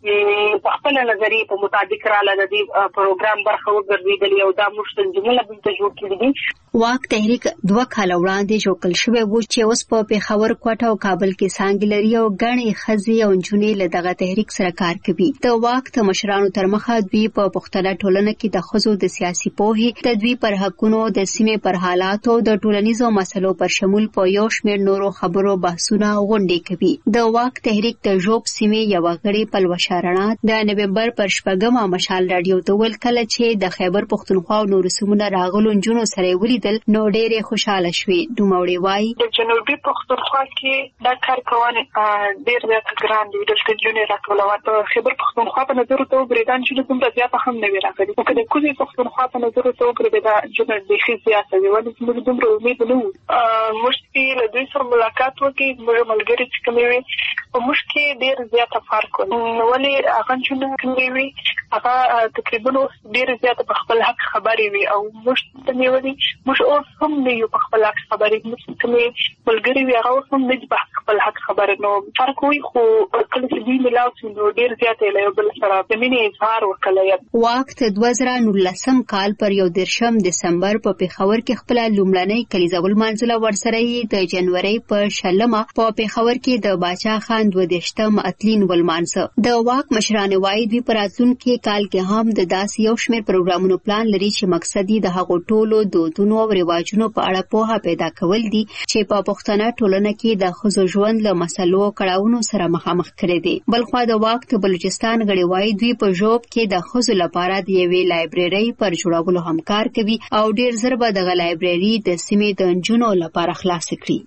په خپل نظریه په مطابق رااله د دې پروګرام برخه وګرځېدل او دا موږ تنظیمونه به جوړ کړي دي. واک تحریک 2 کال وړاندې جوړ شوی و چې اوس په پیښور کوټه او کابل کې څانګې لري او غني خزي او جنې له دغه تحریک سره کار کوي. د واک د مشرانو تر مخه دوی په پښتنه ټولنه کې د خزو د سیاسي پوهې تدوی پر حقونو د سیمې پر حالاتو د ټولنیزو مسلو پر شمول په یو شمېر نورو خبرو بحثونه غونډې کوي. د واک تحریک د جوب سیمې یو غړي پلوشه رڼا د نومبر پر 8مه مشال رادیو ته ول کله چې د خیبر پښتونخوا او نورو سیمونو راغلو جنونو سره ولیدل نو ډېرې خوشاله شوې. نوموړي وایي د جنوبي پښتونخوا کې دا کار کول ډېر زیات ګران دی. د جنونو راټولول په خیبر پښتونخوا په نظر ته وګورئ چې دومره زیات هم نه وي راغلي او کله کوزي پښتونخوا په نظر ته وګورئ دا جنونو د خې زیاته وي ولې موږ دومره امید نه وو. مشکل د دوی سره ملاقات وکړي موږ ملګری چې کومې وي او مشکل ډېر زیات فرق ولې هغه جنونو کومې وي هغه تقریبا ډېر زیات په خپل حق خبرې وي او موږ ته نیولې موږ هم نه یو په خپل حق خبرې موږ کومې ملګری وي هغه هم نه په خپل حق خبرې نو فرق وي خو کله چې دوی ملاو شي نو ډېر زیات له یو بل سره د مینې اظهار وکړي. واک د 2019 کال پر 1 دسمبر په پیښور کې خپل لومړنۍ کلیزه ولمانځله ورسره د جنوري په 16مه په پیښور کې د باچا خان 22م اتلین ولمانځه. د واک مشرانه وایي دوی په راتلونکي کال کې هم د داسې یو شمېر پروګرامونو پلان لري چې مقصد یې د هغو ټولو دودونو او رواجونو په اړه پوهه پیدا کول دي چې په پښتنه ټولنه کې د ښځو ژوند له مسلو کړاوونو سره مخامخ کړي دي. بلخوا د واک د بلوچستان غړي وایي دوی په ژوب کې د ښځو لپاره د یوې لایبررۍ پر جوړولو هم کار کوي او ډېر زر به دغه لایبررۍ د سیمې د نجونو لپاره خلاص کړي.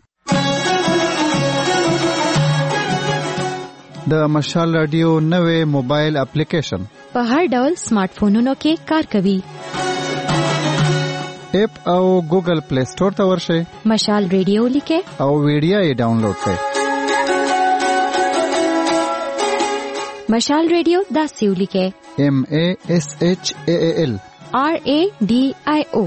د مشال رادیو نوې موبایل اپلیکیشن په هر ډول سمارټ فونونو کې کار کوي. اپ او ګوګل پلی سٹور ته ورشئ، مشال ریډیو لیکئ او ویډیو یې ډاونلوډ کړئ. مشال ریډیو داسې ولیکئ MASHAAL RADIO.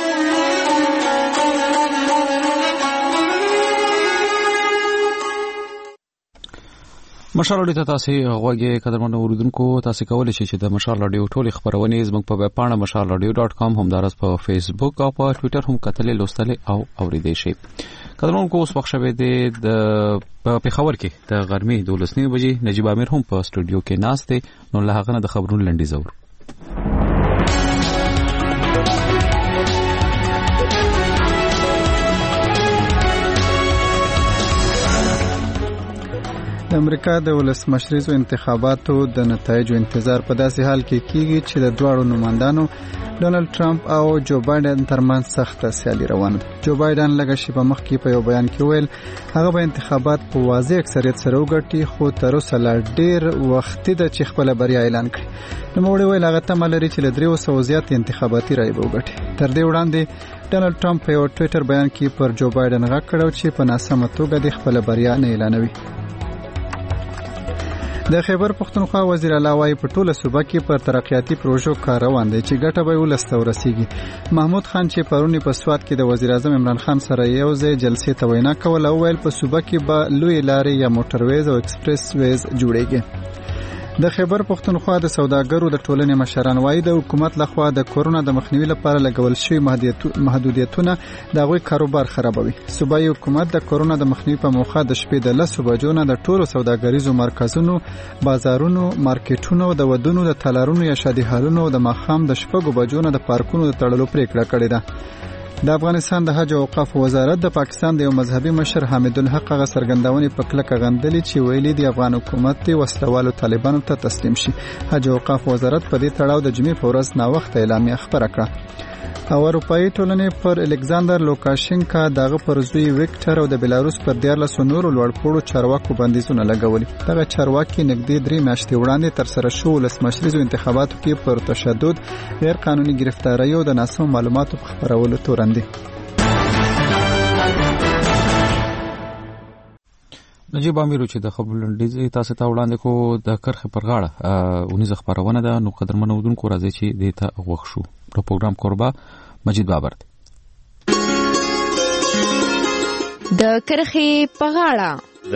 مشال رادیو ته تاسو غوږی قدرمنو اوریدونکو، تاسو کولی شئ چې د مشال رادیو ټولې خبرونه زموږ په ویب پاڼه mashalradio.com همدارس په فیسبوک او په ټوئیټر هم کتلې، لوستلې او اوریدلې شئ. قدرمنو اوس وخت شوه د پیښور کې د غرمې 12 بجې نجیب امیر هم په سټوډیو کې ناست دی. نو له هغه نه د خبرونو لنډیز اورو. د امریکا د ولسمشریزو انتخاباتو د نتایجو انتظار په داسې حال کې کیږي چې د دواړو نمائندانو ډونالد ټرمپ او جو بایدن ترمنځ سخته سیالي روانه ده. جو بایدن لږه شیبه مخکې په یو بیان کې ویل هغه به انتخابات په واضح اکثریت سره وګټي، خو تر اوسه لا ډیر وخت دی چې خپل بریا اعلان کړي. نوموړي ویل هغه تمه لري چې له 300 زیات انتخاباتي رایې به وګټي. تر دې وړاندې ډونالد ټرمپ په یو ټوئیټر بیان کې پر جو بایدن غږ کړو چې په ناسمه توګه د خپل بریا نه اعلانوي. د خیبر پختونخوا وزیر اعلی وايي په ټوله صوبه کې پر ترقیاتي پروژو کار روان دی چې ګټه به ولسته ورسیږي. محمود خان چې پرونی په سوات کې د وزیر اعظم عمران خان سره یو ځای جلسې ته وینا کوله او ویل په صوبه کې به لوی لارې یا موټرویز او ایکسپریس ویز جوړیږي. د خیبر پختونخوا د سوداګرو د ټولنې مشران وايي د حکومت لخوا د کورونا د مخنیوي لپاره لګول شوی محدودیتونه د غوي کاروبار خرابوي. صوبایي حکومت د کورونا د مخنیوي په موخه د شپې د 10 بجو نه د ټولو سوداګریزو مرکزونو، بازارونو، مارکیټونو، د ودونو، د تالارونو یا شادي هالونو او د ماښام د 6 بجو نه د پارکونو د تړلو پریکړه کړې ده. د افغانستان د حج او اوقاف وزارت د پاکستان د یو مذهبي مشر حامد الحق غ سرګندونې په کلکه غندلې چې ویلي دی افغان حکومت د وسلوالو طالبانو ته تسلیم شي. حج او اوقاف وزارت په دې تړاو د جمعې په ورځ نا وخت اعلامیه خبره کړه. او اروپایي ټولنې پر الکساندر لوکاشینکا دغه پر زوی وکټر او د بلاروس پر 14 نورو لوړپوړو چارواکو بندیزونه لګولي. دغه چارواکي نږدې 3 میاشتې وړاندې تر سره شو ولسمشریزو انتخاباتو کې پر تشدد، غیر قانوني گرفتاری او د ناسم معلوماتو په خپرولو تورن دي. نجیب امیر چې د خبرو لنډیز تاسو ته وړاندې کو د کرخه پر غاړه اونیز خبرونه ده. نو قدرمنو ودونکو راځي چې د ته وښ شو د پروګرام قربا مجید بابر دی. د کرخه پر غاړه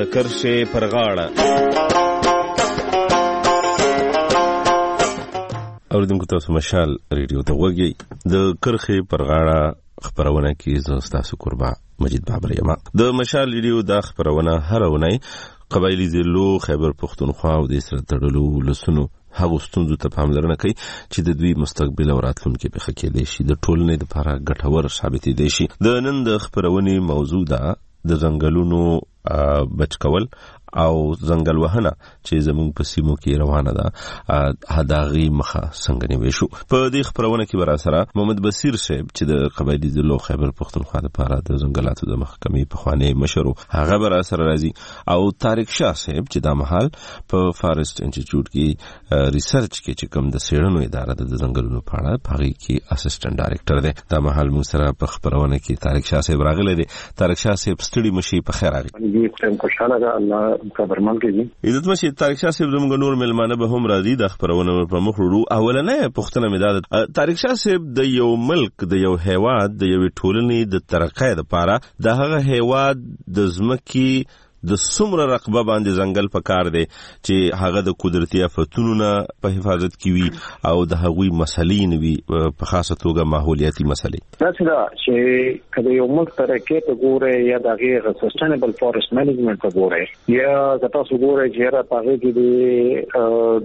اوریدونکو تاسو مشال ریډیو ته وګورئ. د کرخه پر غاړه خبرونه کې زه تاسو قربا مجید بابر یم. د مشال ریډیو د خبرونه هر اونۍ قبایلی ضلعو خیبر پختونخوا او د سره تړلو ولسونو هغه ستونزو ته پاملرنه کوي چې د دوی مستقبل او راتلونکي په خکې دي شي د ټولنې لپاره ګټور ثابت دي شي. د نن د خبرونې موضوع ده د ځنګلونو بچ کول او ځنګل وهنه چې زموږ په سیمو کې روانه ده هداغي مخه څنګه نیول شو. په دې خبرونه کې برا سره محمد بصیر صاحب چې د قبایلی ضلع خیبر پختونخوا لپاره د ځنګلاتو د محکمې په خوانې مشرو هغه برا سره راځي او طارق شاه صاحب چې د محل په فارست انسټیټیوټ کې ریسرچ کې چې کوم د سیړنو اداره د ځنګلونو په اړه پغی کې اسسټنټ ډایریکټر دی. د محل موږ سره په خبرونه کې طارق شاه صاحب راغلی دی. طارق شاه صاحب ستړي مشي په خیر راغلی. خوشاله ده الله خبرمان کېږي. عزت مشي طارق شاه صاحب زموږ نور ملمانه به هم راځي د خبرونه په مخ وړو. اولنې پښتنه مې ده طارق شاه صاحب د یو ملک د یو هیواد د یو ټولنې د ترقۍ لپاره د هغه هیواد د ځمکې د څومره رقبه باندې ځنګل پکار دی چې هغه د قدرتي آفتونو نه په حفاظت کې وي او د هغوی مسلې نه وي په خاصه توګه ماحولیاتي مسلې. دا چې کله یو ملک ترقی ته ګوره یا د غیر سستینبل فورست مینجمنت ته ګوره یا تاسو ګوره چې را پاره کې د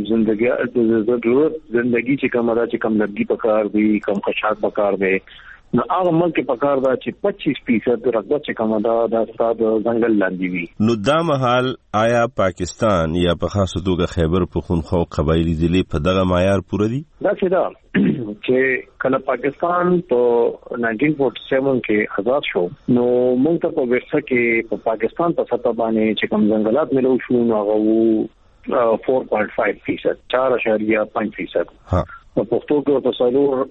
زندګي چې کومه چې کم لګي پکار دی کم خشاک پکار دی نو هغه ملک په کار دا چې 25% رقبه چې کومه دا د ځنګل لاندې وي. نو دا مهال آیا پاکستان یا په خاصه توګه خیبر پختونخوا قبایلی ضلع په دغه معیار پوره دي؟ دا چې کله پاکستان په 1947 کې آزاد شو نو موږ ته په ورثه کې په پاکستان په سطح باندې چې کوم ځنګلات ملو شو نو هغه 4.5% 4.5%. پښتو کې په څلور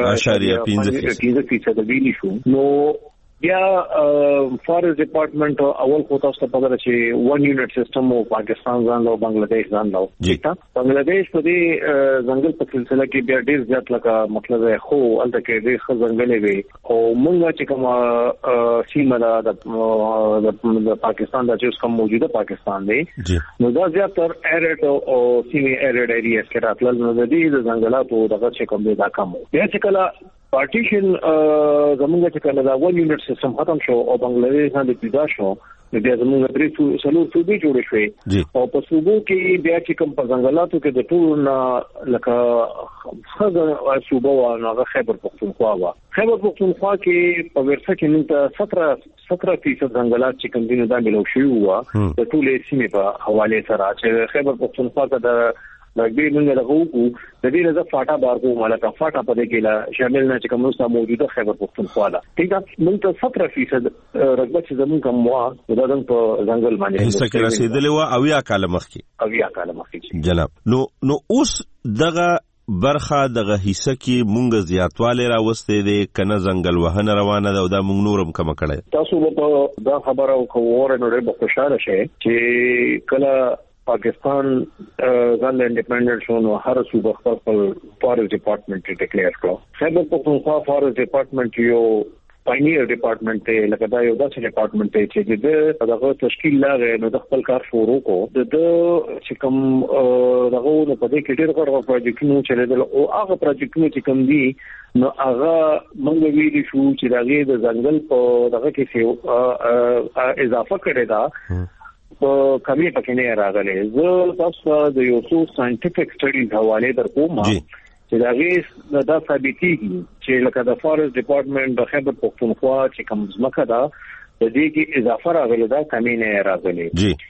0.15% ویلي شو. نو بیا فارس ډپارټمنټ اول خو تاسو ته پته چې 1 یونټ سیستم او پاکستان ځان له بنگلاديش ځان له بنگلاديش په دې ځنګل په سلسله کې بیا ډیر زیات لکه مطلب خو الته کې ډیر ځنګلې وي او موږ چې کوم سیمه د پاکستان د چې کوم موجوده پاکستان دی نو دا زیاتره ایرډ او سیمه ایرډ ایریاز کې راتلل نو د دې ځنګلاتو دغه چې کوم دی دا کم بیا چې کله پارټیشن زمونږ چې کله دا 1 یونټ سیستم ختم شو او بنگلاديش نه پیدا شو بیا زمونږ درې څلور صوبې جوړې شوې او په صوبو کې بیا چې کوم په ځنګلاتو کې د ټول لکه خزه صوبه او هغه خیبر پختونخوا و خیبر پختونخوا کې په ورثه کې موږ 17% ځنګلات چې کوم دي دا ملو شوی و د ټولې سیمې په حواله سره چې خیبر پختونخوا ته د لګې موږ لغوو د دې نه فاټا بارکو مالکه فاټا په دې کې لا شامل نه چې کوم نو موجوده خیبر پختونخوا ده ٹھیک ده موږ ته 17% رقبه چې زمون کوم وا د دغه په ځنګل باندې هیڅ کې رسیدلې و او یا کال مخکې جناب نو اوس دغه برخه دغه حصہ کې مونږ زیاتواله راوستي دي کنه ځنګل وهنه روانه ده او دا مونږ نورم کم کړی تاسو په دا خبره او کوور نو ډېر خوشاله شئ چې کله پاکستان ځان انډیپندنٹ شو نو هر صوبه خپل فارست ډپارټمنټ ډیکلیئر کړو خیبر پختونخوا فارست ډپارټمنٹ یو پاینیر ډپارټمنٹ ته لکه دا یو داسې ډپارټمنٹ دی چې دغه تشکیل لاره نو د خپل کار شروع کو د چې کوم دغه نو په دې کې ډېر غوړ پروجیکټونه چلیدل او هغه پروجیکټونه چې کوم دي نو هغه موږ ویلي شو چې دغه د ځنګل په دغه کې اضافه کړی دا په کمی پکې نه راغلي زه تاسو د یو څو ساينټیفیک سټډیز حواله در کوم چې دا غي دا ثابتېږي چې لکه د فارست ډپارټمنټ د خیبر پختونخوا چې کوم ځمکه ده د دې کې اضافه راغلی دا کمی نه راغلي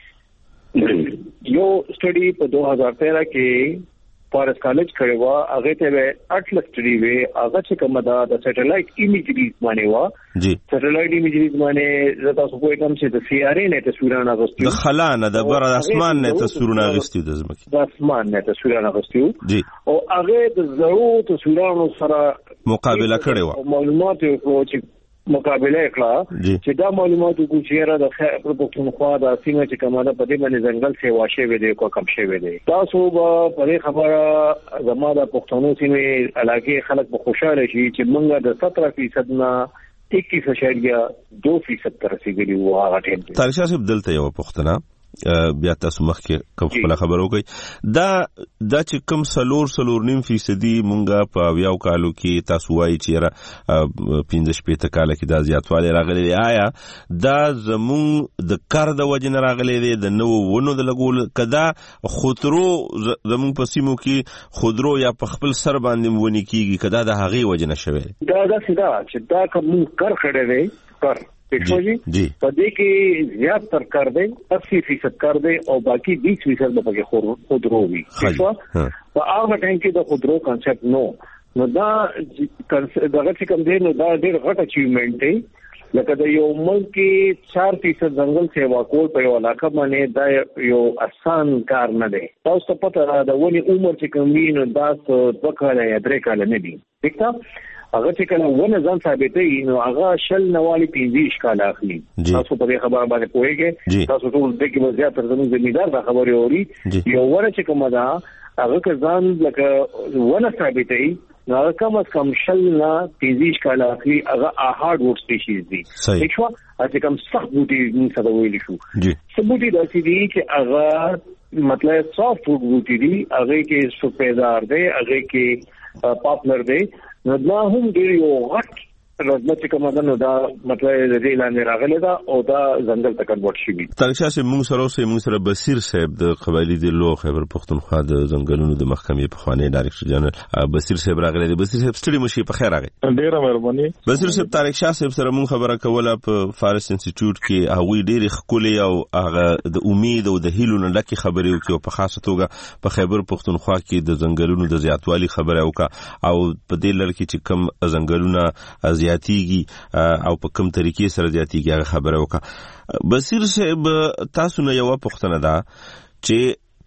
یو سټډي په 2013 کې فارست کالج کړو هغه ته اټلس سټډي وی هغه چې کوم دا د سټلایټ ایمیجریز باندې و سټلایټ ایمیجریز باندې زه تاسو په کوم چې د سی ار ای نه تصویرونه غوښتي د خلانه د بر اسمان نه تصویرونه غوښتي د زمکه د اسمان نه تصویرونه غوښتي او هغه د زړو تصویرونو سره مقابله کړې و معلومات یې مقابله کړه چې دا معلومات وګورئ د خیبر پختونخوا د سیمه چې کومه په دې باندې ځنګل څخه واشه وي د کو کم شي وي تاسو په دې خبره زموږ د پښتون سیمه علاقې خلک په خوشاله شي چې موږ د 17% نه 21.2% تر رسیدلی وو هغه ټیم تاریخ صاحب دلته یو پښتنه بیا تاسو مخکې کوم خپل خبرو کوي دا چې کوم 3.5% مونږه په یو کالو کې تاسو وایي چې را 15 کال کې دا زیاتوالی راغلی دی آیا دا زمون د کار د وجه نه راغلی دی د نو ونو د لګول کدا خودرو زمون په سیمو کې خودرو یا په خپل سر باندې ونی کیږي کدا د هغه وجه نه شوی دا سیدا چې دا کوم کار کړی دی کار په دې کې زیات تر کار دی 80% کار دی او باقي 20% به پکې خودرو وي په هغه ټایم کې د خودرو کانسپټ نو دا دغه چې کوم دی نو دا ډېر غټ اچیومنت دی لکه د یو ملک 4% ځنګل سیوا کول په یو علاقه باندې دا یو آسان کار نه دی تاسو ته پته ده ونی عمر چې کوم وي نو دا 2 کال یا 3 کال نه دي ٹھیک ده هغه چې کله ونه ځان ثابتې نو هغه شل نوالي 15 کال اخلي تاسو په دې خبره باندې پوهیږئ تاسو ټول د کې وضعیت تر زموږ زمیدار دا خبره اوري یو ور چې کومه دا هغه ځان لکه ونه ثابتې نو کم از کم شل نه 15 کال اخلي هغه هارد وډ سپیشیز دي هیڅ وا چې کوم سخت بوټي موږ سره ویل شو سبوټي داسې دي چې هغه مطلب سافت بوټي دي هغه کې سپیدار دي هغه کې پاپلر دی نو دا هم ډیر یو غټ رزمه چې کومه ده نو دا مطلب د دې لاندې راغلی دا او دا ځنګل ته کنورټ شوی تاریخ صاحب موږ سره بصیر صاحب د قبایلی د لو خیبر پختونخوا د ځنګلونو د محکمې په خوانی ډایرکټر جنرال بصیر صاحب راغلی دی بصیر صاحب ستړي مشي په خیر راغی ډیره مهرباني بصیر صاحب تاریخ صاحب سره موږ خبره کوله په فارست انسټیټیوټ کې هغه ډیره خولي او هغه د امید او د هیلو نه لکه خبرې وکړو په خاصه توګه په خیبر پختونخوا کې د ځنګلونو د زیاتوالي خبره وکړه او په دې لړ کې چې کم ځنګلونه زیاتیږي او په کوم طریقې سره زیاتیږي هغه خبره وکړه بصیر صاحب تاسو نه یو پوښتنه ده چې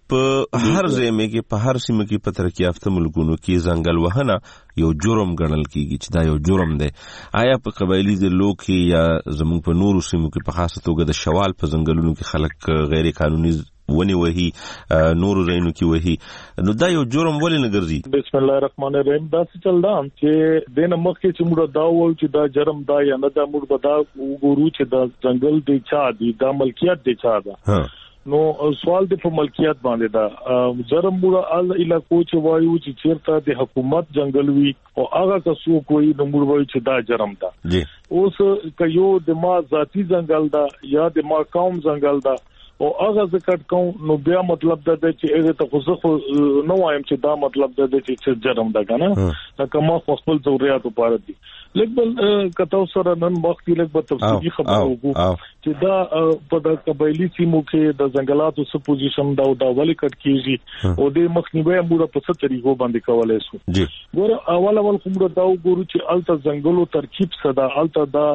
په هر ځای کې په هر سیمه کې په ترقی یافته ملکونو کې ځنګل وهنه یو جرم ګڼل کیږي چې دا یو جرم دی. آیا په قبایلی ضلعو کې یا زموږ په نورو سیمو کې په خاصه توګه د شوال په ځنګلونو کې خلک غیر قانوني ونی وهي نورو ځایونو کې وهي، نو دا یو جرم ولې نه ګرځي؟ بسم الله الرحمن الرحیم. دا څه چل دا چې د مخکې چې موږ دا وایو چې دا جرم دا یا نه دا موږ به دا وګورو چې دا ځنګل دی چا دی، دا ملکیت دی چا ده. نو سوال د په ملکیت باندې دا جرم موږ ال علاقو چې وایو چې چیرته د حکومت ځنګل وي او هغه کسو کوئی نو موږ وایو چې دا جرم ده. اوس کيو د ما ذاتی ځنګل دا یا د ما قوم ځنګل دا او هغه ذکر کوم نو بیا مطلب دا دی چې هغه ته خو نو وایم چې دا مطلب دا دی چې جرم ده کنه دا کوم خپل ضرورت لپاره دي. لکبل کتاو سره نن وخت لکبل تفصیلی خبر وګورو چې دا په د قبایلی سیمو کې د ځنګلاتو څه پوزیشن دا ولې کټ کیږي او د مخنیوي موږ په څه طریقو باندې کولای شو. ګور اول کوم دا وګورو چې الته ځنګلو ترکیب صدا الته دا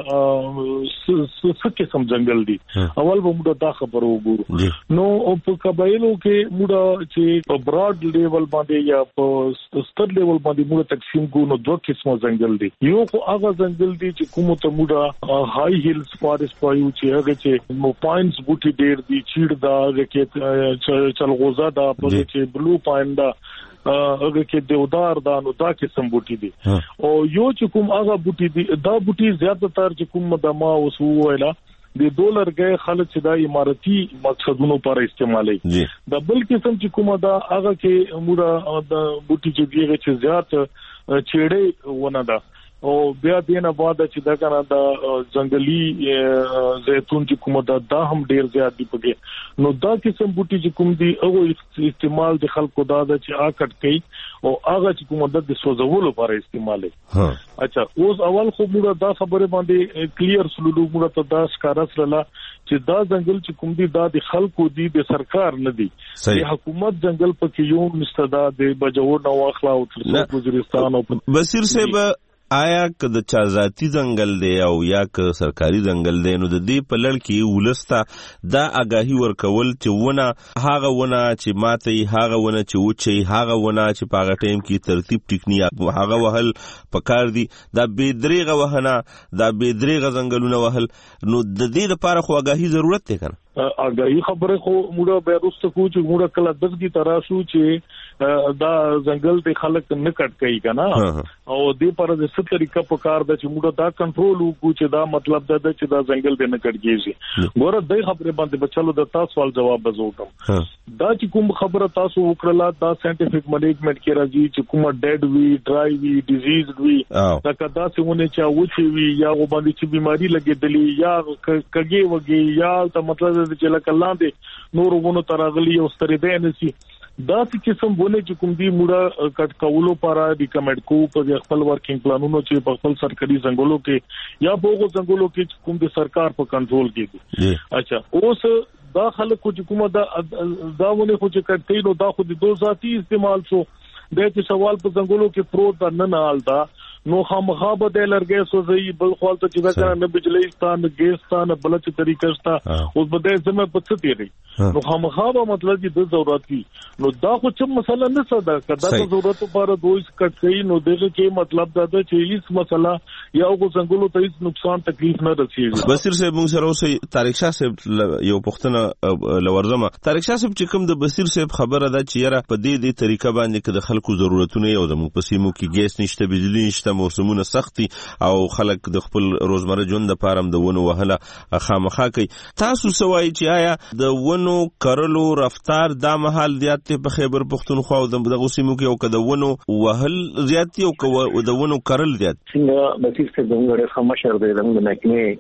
څه قسم ځنګل دي اول به موږ دا خبر وګورو. نو په قبایلو کې موږ چې په براډ لیول باندې یا په ستر لیول باندې موږ تقسیم کوو نو دوه قسمه ځنګل دي. یو هغه ځنګل دي چې کومه ته موږ هاي هیلز فارست وایو چې هغه چې مو پاینز بوټي ډېر دي، چیړ دا کې چلغوزه دا په چې بلو پاین دا هغه کې دیودار دا نو دا قسم بوټي دي. او یو چې کوم هغه بوټي دي دا بوټي زیاته تر چې کوم د ما اوس ویلا د ډالر غي خلک چې دا امارتي مقصدونو پر استعمالي. د بل قسم چې کومه دا هغه کې موږ د بوټي چې دیغه چې زیات چېړې ونه ده او بیا دینه بعد چې دا کنه دا ځنګلي زيتون چې کومه دا هم ډیر زیات دي پکې. نو دا قسم بوټي چې کوم دي هغه استعمال د خلکو دا چې آکټ کوي او هغه چې کومه د سوزولو لپاره استعمالي. اچھا اوس اول خو موږ دا خبره باندې کلیر سلوډو موږ ته دا ښکارا سره چې دا ځنګل چې کوم دي دا د خلکو دي د سرکار نه دي، د حکومت ځنګل پکې یو مستدا د بجوړ نو واخلا او تر وزیرستان او بصیر صاحب آیا که د چا ذاتی ځنګل دی او یا که سرکاري ځنګل دی نو د دې په لړ کې ولسته دا آگاهي ورکول چې ونه هغه ونه چې ماته هغه ونه چې وچی هغه ونه چې په هغه ټیم کې ترتیب ټیکنی هغه وهل پکار دي، دا بې دریغه وهنه دا بې دریغه ځنګلونه وهل، نو د دې لپاره خو آگاهي ضرورت دی کنه. آگاهي خبره خو موږ به وروسته کوو چې موږ کله دغه تراشو چې دا ځنګل د خلک نه کټ کوي کنه او دې پر د څه طریقه په کار د چې موږ دا کنټرول وکړو چې دا مطلب دا چې دا ځنګل د نه کټ کیږي. ګوره د خبره باندې بچلو د تاسو سوال جواب بزوکم دا چې کوم خبره تاسو وکړه دا ساينټیفیک مینجمنت کې راځي چې کومه ډېډ وی ډرای وی ډیزیز وی دا کدا څنګه چې وچی وی یا باندې چې بیماری لګېدلې یا کګي وږي یا ته مطلب چې لکه لاندې نور وونو ترغلي او سترې نه سي دا چې قسم ونه چې کوم دی موږ کټ کولو لپاره ریکمند کو په خپل ورکینګ پلانونو چې په خپل سرکاري ځنګلو کې یا په ځنګلو کې کوم د سرکار په کنټرول کې دي. اچھا اوس دا خلکو چې کومه دا ونه خو چې کټي نو دا خو د دوه ذاتی استعمال شو د چې سوال په ځنګلو کې پروت نه نال دا نو خامخا به د لرګي سوځي بل خپل ته چې دا کنه نه بجلی ستان ګیس ستان بل څه طریقه شته اوس به د زمه په څه تیری نو خامخا به مطلب چې د ضرورتي نو دا خو چې مسله نه صدا کدا د ضرورت لپاره دوی کټ کوي نو دغه کې مطلب دا چې هیڅ مسله یا وګ څنګه ته هیڅ نقصان تکلیف نه رسیږي. بصیر صاحب موږ سره اوس طارق شاه صاحب یو پښتنه لورزمه طارق شاه صاحب چې کوم د بصیر صاحب خبره ده چې یاره په دې طریقه باندې کې د خلکو ضرورتونه او د مقسمو کې ګیس نشته بجلی نشته موسمونه سختي او خلک د خپل روزمره ژوند لپاره د ونو وهله خامخا کوي. تاسو سوای چې آیا د ونو کرلو رفتار دا محل زیات په خیبر پختونخوا او د غوسیمو کې او کده ونو وهل زیات او د ونو کرل زیات څنګه بصیر څخه دغه خمشر دی د محکمه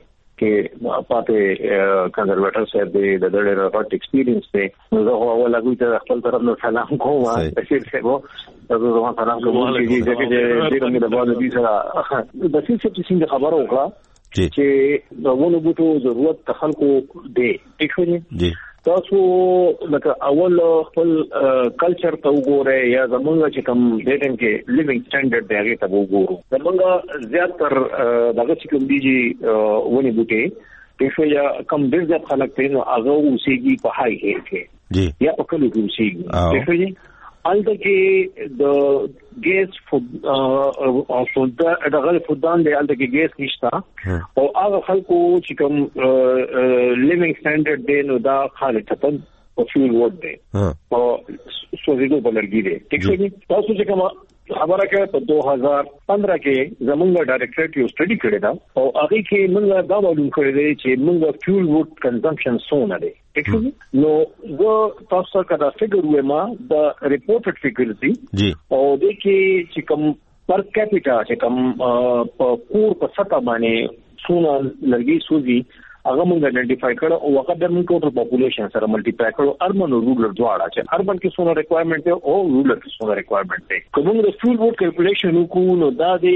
کې پاتې کنزرویټر صاحب د ډېر راټ ایکسپیرینس دی نو زه هو لګوي ته خپل طرف نو سلام کوم بصیر صاحب زه زما سلام کوم چې دې موږ د باندې دي سره بصیر صاحب څنګه خبر وکړه چې د ونو بوټو ضرورت تخلقو دی ټیکونی تاسو لکه اول خپل کلچر ته وګورئ یا زمونږ چې کوم ډیټم کې لیوینګ سټانډرډ دی هغه ته وګورو. زمونږ زیاتر دغه چې کوم دیږي ونی بوټي په یا کم ډیر ځات خلک ته نو هغه اوسېږي په هاي هیل کې یا په کلو کې اوسېږي الته کې د ګیس او فوډ دغه فودان دی الته کې ګیس نشته او هغه خلکو چې کوم لیوینګ سټانډرډ دی نو دا خالي ټپن او فیول وورډ دی او سوزیدو بلرګي دی ټیک دی تاسو چې کوم خبره کوي په 2015 کې زمونږ ډایریکټریټ یو سټډي کړی دا او هغه کې موږ دا معلوم کړی دی چې موږ فیول وورډ کنزمپشن څونه دی ټیک دی نو زه تاسو کا دا فګر وېما د ریپورټډ فګر دی او د کې چې کوم پر کیپټا چې کوم په کور په سطح باندې څونه لرګي سوزي هغه موږ آئیډنټیفای کړو او هغه د موږ ټوټل پاپولیشن سره ملټیپلای کړو اربن او رورل دواړه چې اربن کې څونه ریکوایرمنټ دی او رورل کې څونه ریکوایرمنټ دی کوم د فیول وورډ کیلکولیشن وکړو نو دا دی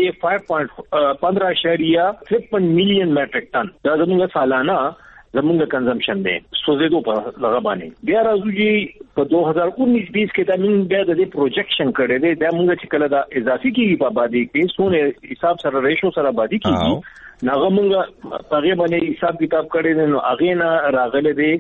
5.15 مليون میټریک ټن دا زموږ سالانه زموږ کنزمپشن دی سوزیدو په لغه باندې بیا راځي په 2019-20 کې دا موږ بیا د پروجیکشن کړی دی دا موږ چې کله دا اضافي کیږي په آبادی کې څونه حساب سره ریشو سره آبادی کیږي ناغه موږ هغه باندې حساب کتاب کړی دی نو هغه نه راغلی دی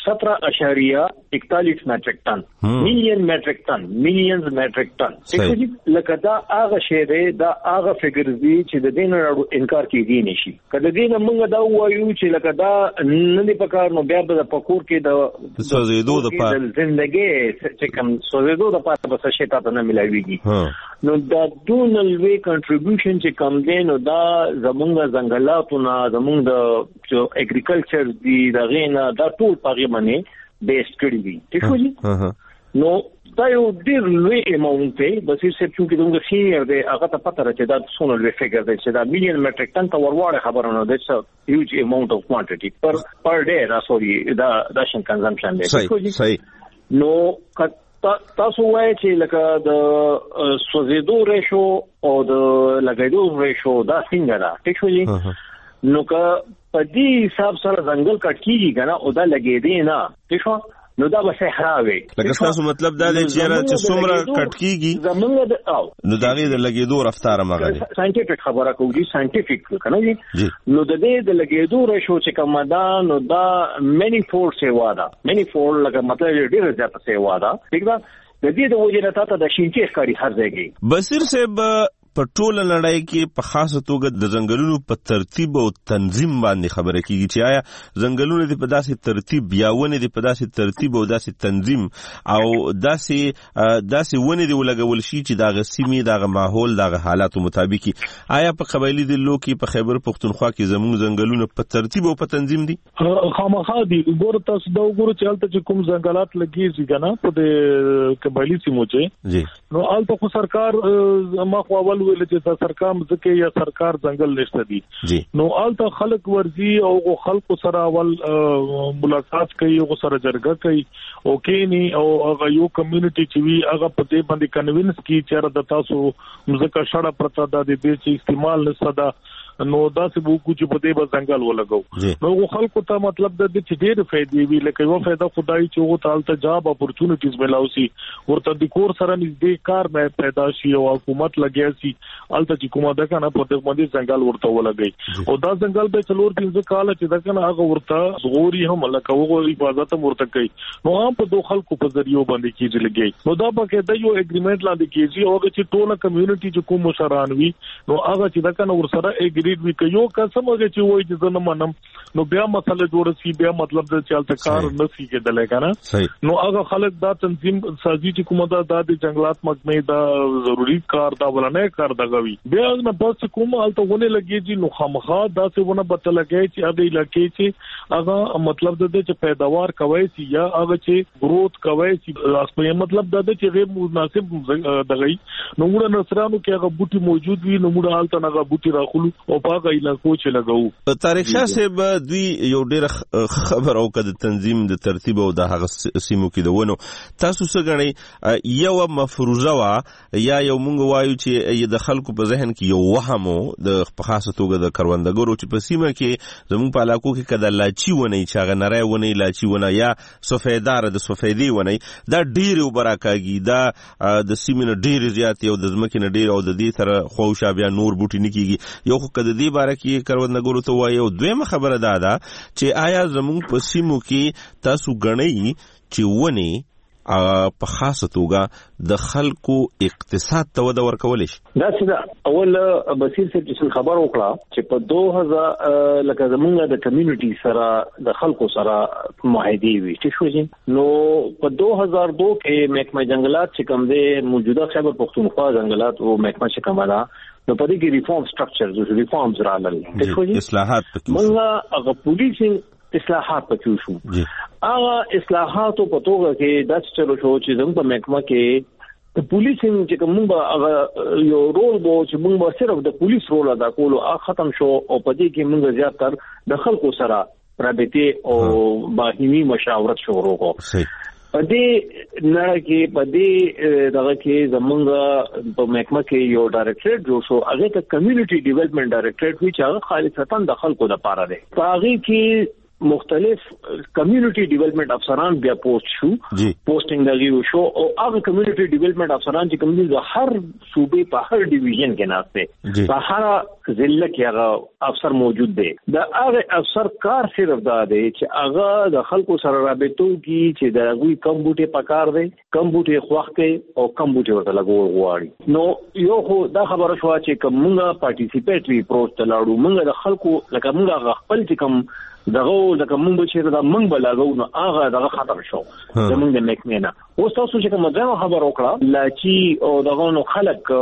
17.41 میټریک ټن مليون میټریک ټن مليونز میټریک ټن لکه دا هغه شی دی دا هغه فګر دی چې د دین راو انکار کیږي نشي کله دین موږ دا وایو چې لکه دا نه دی پکار نو بیا د پکور کې د سوزیدو د پاره ژوندۍ چې کوم سوزیدو د پاره بس شي ته نه ملایويږي نو دا دونلوي کنټریبیوشن چې کم دی نو دا زمونږ ځنګلاتونه زمونږ د اګریکلچر دی دا غینا دا ټول پاغي باندې بیس کړی دي ټیک وي نو دا یو ډیر لوی اماونټ دی بس یې چې موږ سینیئر دی هغه ته پته راځي دا څونه لوی فګر دی چې دا مليون میټریک ټن ته ورواړه خبره نه ده چې هیوج اماونټ اف کوانټیټي پر ډے دا سوري دا شن کنزمپشن دی صحیح نو تاسو وایي چې لکه د سوزیدو ریشو او د لګیدو ریشو دا څنګه ده ټیک وي نو که په دې حساب سره ځنګل کټ کیږي کنه او دا لګې دی نه ښه نو دا به صحرا وي لکه تاسو مطلب دا دی چې څومره کټ کیږي زمونږ نو دا غي د لګېدو رفتار مغه دی ساينټیفیک خبره کوي ساينټیفیک کنه جی نو د دې د لګېدو رشو چې کوم دا نو دا مینی فور سیوا دا مینی فور لکه مطلب ډیر زیات سیوا دا ٹھیک ده د دې د وجه نه تاسو د شینچې ښکاری هر ځای کې بصیر صاحب په ټوله لړۍ کې په خاصه توګه د ځنګلونو په ترتیب او تنظیم باندې خبره کیږي چې آیا ځنګلونه د په داسې ترتیب یا ونه د په داسې ترتیب او داسې تنظیم او داسې ونه دی ولګول شي چې دا غسیمي دا ماحول دا حالاتو مطابق آیا په قبایلی د لوکي په خیبر پختونخوا کې زموږ ځنګلونه په ترتیب او په تنظیم دي خامخا دي ګور تاسو دا وګورئ چې الته چې کوم ځنګلات لګیږي کنه په د قبایلی سیمو چې جی نو الته خو سرکار مخ ویل چې دا سرکار مزکه یا سرکار ځنګل نشته دي نو آلته خلک ورزي او خلکو سره اول ملاقات کوي او سره جرګه کوي او کینی او هغه یو کمیونټي چې وی هغه په دې باندې کنوینس کی چې د تاسو مزکه شړه پرتا د دې چې استعمال نسدا نو دا څه وو چې په دې باندې ځنګل ولګو نو خلکو ته مطلب د دې چې ډېر فائدې وی لکه یو فائدہ خدای چې وو تالته جاب اپورتونټیز ملاوي ورته د کور سره نږدې کار مې پیدا شي او حکومت لګیا شي الته چې کومه ده کنه په دې باندې ځنګل ورته ولګي او دا ځنګل به څلور 3 کال چې دا کنه هغه ورته غوري هم لکه وګو حفاظت ورته کوي نو هم په دوه خلکو په ذریعہ باندې کیږي لګي نو دا پکې د یو اګریمنت لاندې کیږي او چې ټول کمیونټي چې کوم مشران وي نو هغه چې دا کنه ور سره اګری وی که یو قسم هغه چې وایي چې زه نه منم نو بیا مسله جوړ شي بیا مطلب د چالت کار نه سی کېدل کنه نو هغه خلک دا تنظیم سازي چې کومه دا د جنگلات محکمې دا ضروری کار دا ولنه کار دا غوي بیا نه بس کومه الته ونه لګي نو خامخا دا څه ونه پته لګي چې هغه علاقې چې هغه مطلب د دې چې پیداوار کوي سي یا هغه چې گروث کوي سي په مطلب دا چې غیر مناسب دغې نو موږ نصرانو کې هغه بوټي موجود وي نو موږ الته هغه بوټي راخلو او پاګه علاقو چې لګو طارق شاه صاحب دوی یو ډېر خبر او کده تنظیم د ترتیب او د هغه سیمو کې دونه تاسو څه غنئ یو مفروضه وا یا یو مونږ وایو چې د خلکو په ذهن کې یو وهمو د خاصه توګه د کروندګرو چې په سیمه کې زموږ په علاقو کې کده لاچی ونی چې هغه نری ونی لاچی ونه یا سفیدار د سفیدی ونی دا ډېر وبراکاږي دا د سیمه ډېر زیات یو د ځمکې نه ډېر او د دې سره خوشا بیا نور بوټي نکیږي یو خو کده دې باره کې کروندګرو ته وایي او دویمه خبره دا ده چې آیا زموږ په سیمو کې تاسو غنئ چې ونی په خاصه توګه د خلکو اقتصاد ته وده ورکول شي؟ دا څه اول بصیر صاحب چې خبر وکړه چې په 2000 لکه زمونږ د کمیونټي سره د خلکو سره معاهده وي چې شو نو په 2002 کې محکمه جنگلات چې کوم دی موجوده خیبر پختونخوا جنگلات او محکمه چې کومه ده نو په دې کې ریفارم سټرکچرز او ریفارمز راغلل چې شو اصلاحات پکې موږ هغه پولیسینګ اصلاحات پکې شو هغه اصلاحات په توګه کې د چلو شو چې زموږ په محکمه کې د پولیسینګ چې کوم هغه یو رول وو چې موږ صرف د پولیس رول ادا کولو هغه ختم شو او په دې کې موږ زیاتره د خلکو سره رابطه او باهمي مشاورت شروع وکړو. په دې نه کې په دې دغه کې زمونږ په محکمه کې یو ډایریکټریټ جوړ شو هغه ته کمیونټي ډیولپمنٹ ډایریکټریټ وی چې هغه خالصتا د خلکو لپاره دی. په هغه کې مختلف کمیونټي ډیولپمنٹ افسران بیا پوسټ شو پوسټینګ دغه شو او هغه کمیونټي ډیولپمنٹ افسران چې کوم دي د هر صوبې په هر ډیویژن کې ناشته په هر ضلع کې هغه افسر موجود دی. د هغه افسر کار صرف دا دی چې هغه د خلکو سره رابطو کې چې د هغوی کم بوټي پکار دی کم بوټي خوخته او کم بوټي ورته لګول غواړي. نو یو خو دا خبره شو چې کومه پارټیسیپیټری اپروچ ته لاړو موږ د خلکو لکه موږ خپل چې کوم دغه لکه مونږ چې دا مونږ بلاغو نو هغه دغه خطر شو زمونږ د محکمې نه. اوس تاسو چې کوم ځای خبر وکړه لا چې او دغه نو خلک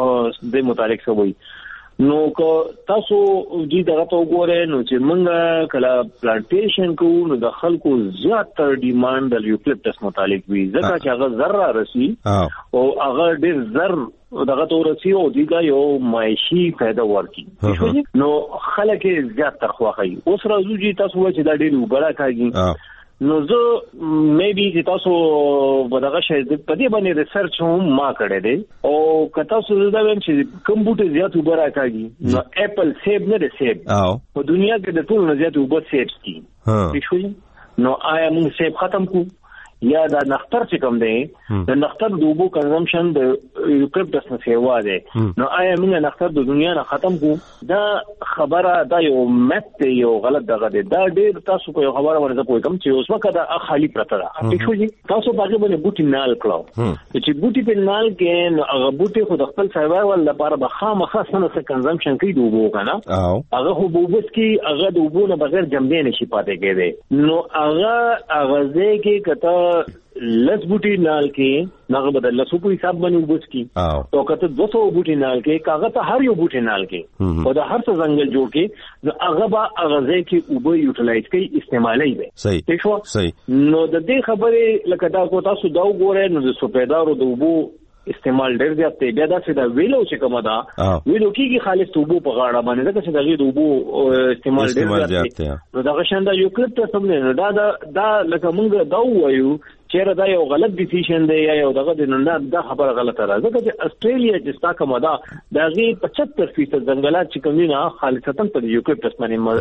د متعلق شوی نو کو تاسو دې دغه ته وګورئ نو چې مونږ کله پلانټیشن کوو نو د خلکو زیاتره ډیماند د یوکلپټس متعلق وي ځکه چې هغه ذره رسی او هغه ډېر زر دغه تورسي او دیګه یو معاشي فائدہ ورکړي نو خلک زیات تر خوخي. اوس راځو چې تاسو چې دا ډېر وګړه کوي نو زه مې بي چې تاسو ودغه شې په دې باندې ریسرچ هم ما کړی دی او که تاسو دا وین چې کوم بوټي زیات وګړه کوي نو اپل سیب نه دی سیب په دنیا کې د ټول نه زیات وګړه سیب کی نو آیا موږ سیب ختم کو یا د نختر چې کوم دی د نختر د اوبو کنزمپشن د یوکلپټس نه سیوا دی نو آیا موږ نختر د دنیا نه ختم کو؟ دا خبره دا یو مت یو غلط دغه دی. دا ډېر تاسو په یو خبره باندې کوی کوم چې اوس وخت دا خالی پرته ده تاسو باندې باندې بوټي نال کړو چې بوټي په نال کې هغه بوټي خو د خپل سروایول لپاره به خامخا سره کنزمپشن کوي د اوبو کنه هغه خو بوبس کې هغه د اوبو نه بغیر جمدې نشي پاتې کېږي نو هغه ځای کې کته لس بوټي نال کې هغه بدل لسو په حساب باندې وبس کی او کته 200 بوټي نال کې کاغه ته هر یو بوټي نال کې او د هر څه ځنګل جوړ کې نو هغه به هغه ځای کې اوبه یوټیلایز کوي استعمالي وي. صحیح نو د دې خبرې لکه دا کو تاسو دا وګورئ نو د سپیدارو د اوبو استعمال ډېر زیات دی. بیا دا چې دا ویلو چې کومه دا ویلو کېږي خالص اوبو په غاړه باندې دا چې دغه د اوبو استعمال ډېر زیات دی نو دا شاندا یوکلپټس هم نه دا لکه موږ دا وایو چیرې دا یو غلط ډیسیژن دی یا یو دغه د نن دا خبره غلطه ده ځکه چې استرالیا چې ستا کومه ده دغه 75% ځنګلات چې کوم نه خالصتا په یوکلپټس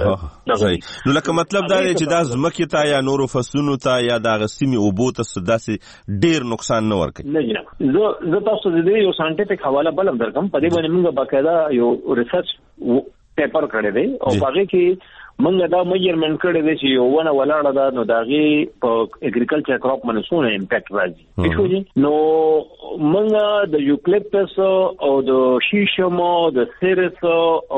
باندې نو لکه مطلب دا دی چې دا زمکه ته یا نورو فصلونو ته یا د غسیمي اوبو ته سداسي ډیر نقصان نه ورکوي. نه زه تاسو دې یو ساينټیفیک حواله بلم درکم په دې باندې موږ باقاعده یو ریسرچ پیپر کړی دی او هغه کې موږ دا میجرمنټ کړی دی چې یو ونه ولاړه ده نو داغه په اګریکلچر کراپ باندې څونه امپیکټ راځي نو موږ د یوکلپټس او د شیشم او د سیرس او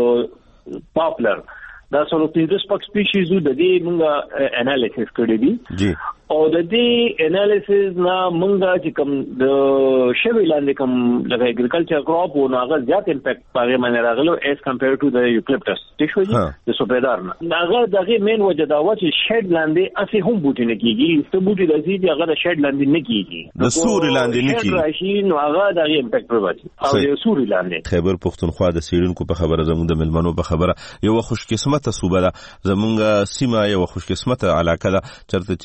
د پاپلر دا څلور 15 پک سپیشیز د دې موږ انالیسس کړی دی او د دې انالیسس نه موږ چې کوم د شوی لاندې کوم لکه اګریکلچر کراپ او هغه زیات امپیکټ پاره باندې راغلو ایز کمپیر ټو د یوکلپټس ټیک شو د سپیدار نه هغه دغه مین وجه دا و چې شیډ لاندې اسی هم بوټي نه کیږي ست بوټي د دې هغه د شیډ لاندې نه کیږي د سوري لاندې نه کیږي راشي نو هغه دغه امپیکټ ورته او د سوري لاندې خیبر پختونخوا د سیرونکو په خبره زموږ د ملمنو په خبره یو خوش قسمت صوبه ده زموږ سیمه یو خوش قسمت علاقه ده چرته چې زنګ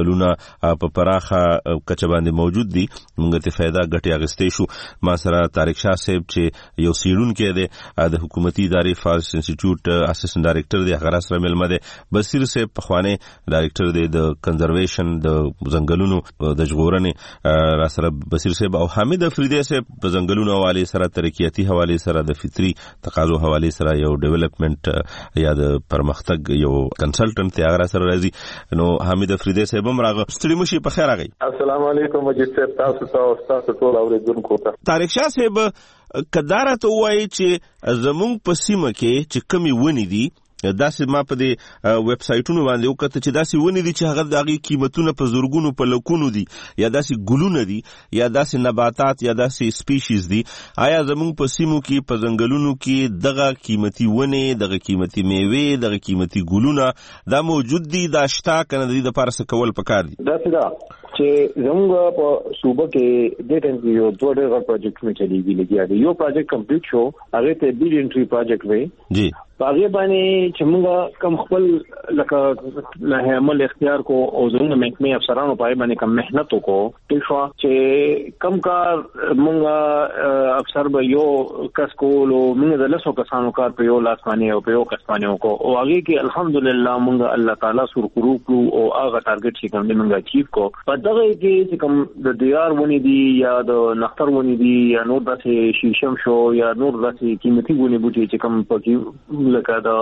ځنګلونه په پراخه کچه باندې موجود دي موږ ته فائدہ ګټي اغستې شو ما سره طارق شاه صاحب چې یو سیډونکو دی د حکومتي ادارې فارست انسټیټیوټ اسسټنټ ډایریکټر دی هغه سره ملمه دی بصیر صاحب پخوانی ډایریکټر دی د کنزرویشن د ځنګلونو د ژغورنې را سره بصیر صاحب او حمید افریدی صاحب په ځنګلونو حواله سره ترقیاتي حواله سره د فطري تقاضو حواله سره یو ډیولپمنٹ یا د پرمختګ یو کنسلټنټ دی هغه سره راځي نو حمید افریدی صاحب هم راغ ستړي مشي په خیر راغی السلام علیکم مجید صاحب تاسو ټول اوریدونکو ته طارق شاه صاحب کدارت وایي چې زمونږ په سیمه کې چې کمی ونی دي داسې ما په دې ویب سایټونو باندې وکړه چې داسې ونی دي چې هغه د هغې قیمتونه په زرګونو په لکونو دي یا داسې ګلونه دي یا داسې نباتات یا داسې سپیشیز دي آیا زمونږ په سیمو کې په ځنګلونو کې دغه قیمتي ونې دغه قیمتي میوې دغه قیمتي ګلونه دا موجود دي دا شته که نه د دې دپاره څه کول پکار دي داسې ده چې زموږ په صوبه کې دې ټایم کې یو دوه ډېر پروجیکټونه چلیږي لګیا دي یو پروجیکټ کمپلیټ شو هغه ته بیل انټری پروجیکټ وی جی هغه باندې چې موږ کم خپل لکه له عمل اختیار کو او زموږ محکمې افسرانو پای باندې کم مهنت وکړو ټیک شو چې کم کار موږ افسر به یو کس کول او موږ د لاسو کسانو کار په یو لاس باندې او په یو کس باندې وکړو او هغه کې الحمدلله موږ الله تعالی سر کړو او هغه ټارګټ چې کوم موږ اچیو کو په دغه کې چې کوم د دیار ونی دي یا د نختر ونی دي یا نور داسې شیشم شو یا نور داسې قیمتي ونی بوټي چې کوم پکې لکه دا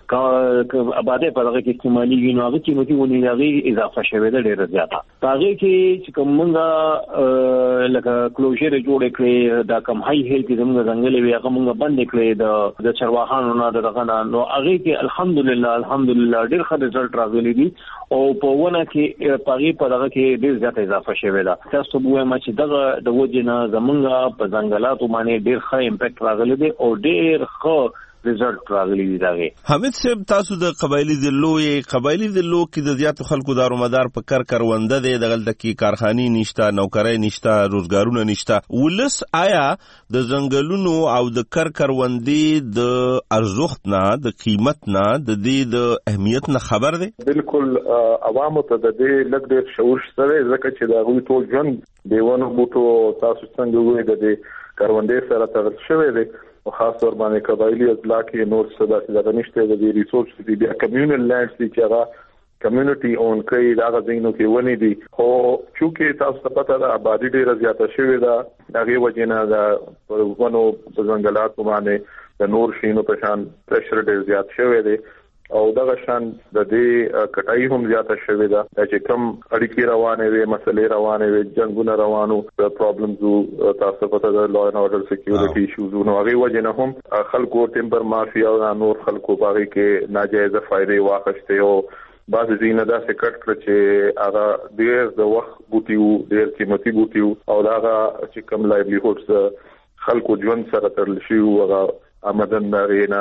آباده په دغه کې استعمالي نو هغه قیمتي ونی هغه اضافه شوه ده ډیره زیاته هغه کې چې کوم موږ لکه کلوزر جوړ کړی دا کم هاي هیل کې زموږ ځنګل وی هغه موږ بند کړی د چرواهانو نه دغه نو هغه کې الحمدلله ډیر ښه رزلټ راغلی دي او په ونه کې پاغي په دغه کې ډیر زیاته اضافه شوه ده تاسو به ما چې دغه د وجنه زمونږ په ځنګلاتو باندې ډیر ښه امپیکټ راغلی دی او ډیر ښه رزلټ راغلی دی داغه حمید صاحب تاسو د قبایلی ضلعو کې د زیاتو خلکو دارومدار په کرونده دی دغه کې کارخاني نشته نوکرای نشته روزګارونه نشته ولس آیا د ځنګلونو او د کروندې د ارزښت نه د قیمت نه د دې د اهمیت نه خبر دی بالکل عوامو ته د دې لږ ډېر شعور شته ځکه چې دا غوي ټول ژوند دیوانو بوټو تاسو څنګه وایي د کروندې سره تړل شوی دی او خاص طور باندې قبایلی اضلاع کې نور څه داسې نشته د ریسورس دي بیا کمیونل لینډز دي چې هغه کمیونټي اون کوي دا غوښنو کې ونی دي او چې تاسو ته پته ده آبادی ډیره زیاته شوې ده هغه وجنه دا ونو ځنګلات باندې د نور شینو په شان پرشر ډیر زیات شوی دی او دغه شان د دې کټای هم زیاته شوې ده چې کم اړیکې روانې وي مسلې روانې وي جنگونه روانو د پرابلمز تاسو پته ده لا اینڈ اورډر سکیورټي ایشوز نو هغه وجنه هم خلکو ټیمبر مافیا او نور خلکو باغی کې ناجایز فائدې واخیسته او بعض زینه دا سکټ کړ چې هغه ډیر د وخت بوټیو ډیر قیمتي بوټیو او هغه چې کم لایولیهودز خلکو ژوند سره تړل شي او هغه آمدن نه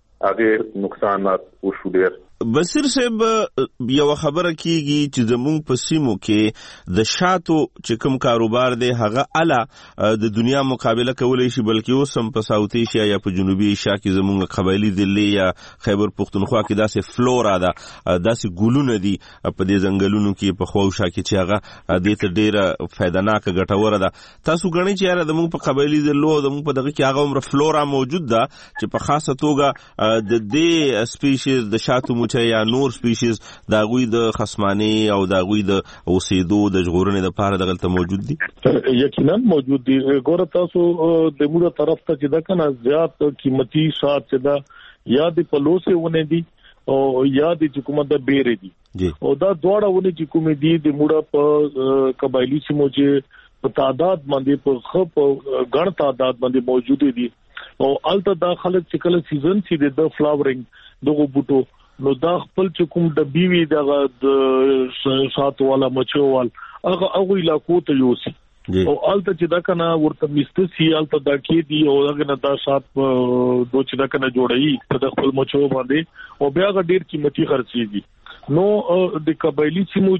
هغه نقصانات وشو ډیر بصیر صاحب یو خبره کیږي چې زموږ په سیمو کې د شاتو چې کوم کاروبار دی هغه اعلی د دنیا مقابله کولای شي بلکې اوس هم په ساوث ایشیا یا په جنوبي ایشیا کې زموږ قبایلی ضلع یا خیبر پختونخوا کې داسې فلورا ده داسې ګلونه دي په دې ځنګلونو کې په خواوشا کې چې هغه د ته ډیره فایدهناک ګټوره ده تاسو غنئ چې یاره زموږ په قبایلی ضلع او زموږ په دغه کې هغه عمر فلورا موجود ده چې په خاصه توګه د دې سپیشیز د شاتو یا نور سپیشیز دا غوی د خصمانی او دا غوی د اوسېدو د ژغورنې لپاره دغلته موجود دي یقینا موجود دي ګوره تاسو د موږ طرف ته چې دا کنه زیات قیمتي شات چې دا یا د پلوسه ونه دي او یا د حکومت د بیره دي او دا دواړه ونه چې کوم دي د موږ په قبایلی سیمو چې په تعداد باندې په خپ غړ تعداد باندې موجود دي او الته دا خلک چې کله سیزن سي د فلاورینګ دغه بوټو نو دا خپل چې کوم د بیوی دغه د سات والا مچوال هغه علاقو ته یوسي او الته چې دا کنه ورته مستسي الته دا کې دی او هغه نه دا سات دوه چې دا کنه جوړي د خپل مچو باندې او بیا ډیر قیمتي خرڅي دي نو د قبایلی سیمو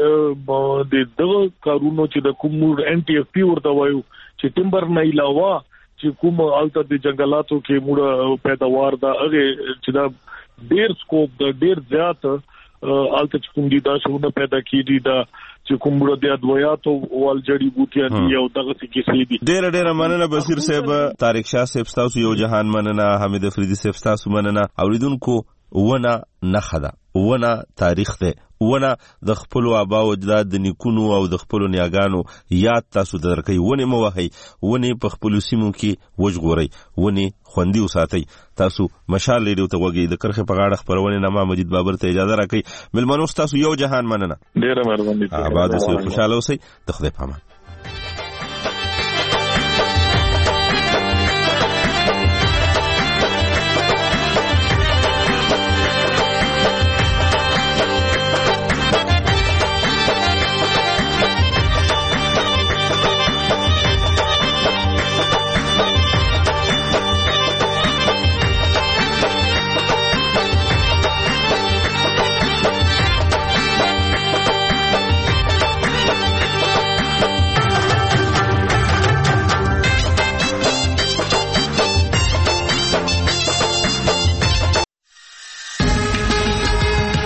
چې د دغه کارونو چې د کوم ان ټي اف پی ورته وایو چې ټیمبر نه علاوه چې کوم الته د جنگلاتو کې موږ پیداوار دا هغه چې دا ډیر سکوپ د ډیر زیات الته کوم دي دا شونه پیدا کیږي دا چې کومړه د ادویات او ول جړی بوټیان دي او دغه څه کیسې دي. ډېر مننه بصیر صاحب، طارق شاه صاحب تاسو یو جهان مننه، حمید افریدي صاحب تاسو مننه. اوریدونکو ونه نه خدا ونه تاریخ ده، ونه د خپل آبا او اجداد د نیکونو او د خپل نیاګانو یاد تاسو درکې. ونه مو وهي، ونه په خپل سیمو کې وژغوري، ونه خوندي وساتي. تاسو مشال ریډیو ته وګورئ. د کرخه په غاړه خبرونه نامه مجید بابر ته اجازه راکړي. ملمنو تاسو یو جهان مننه. ډېر مهرباني. آباد اوسئ، خوشاله اوسئ. د خدای په امان.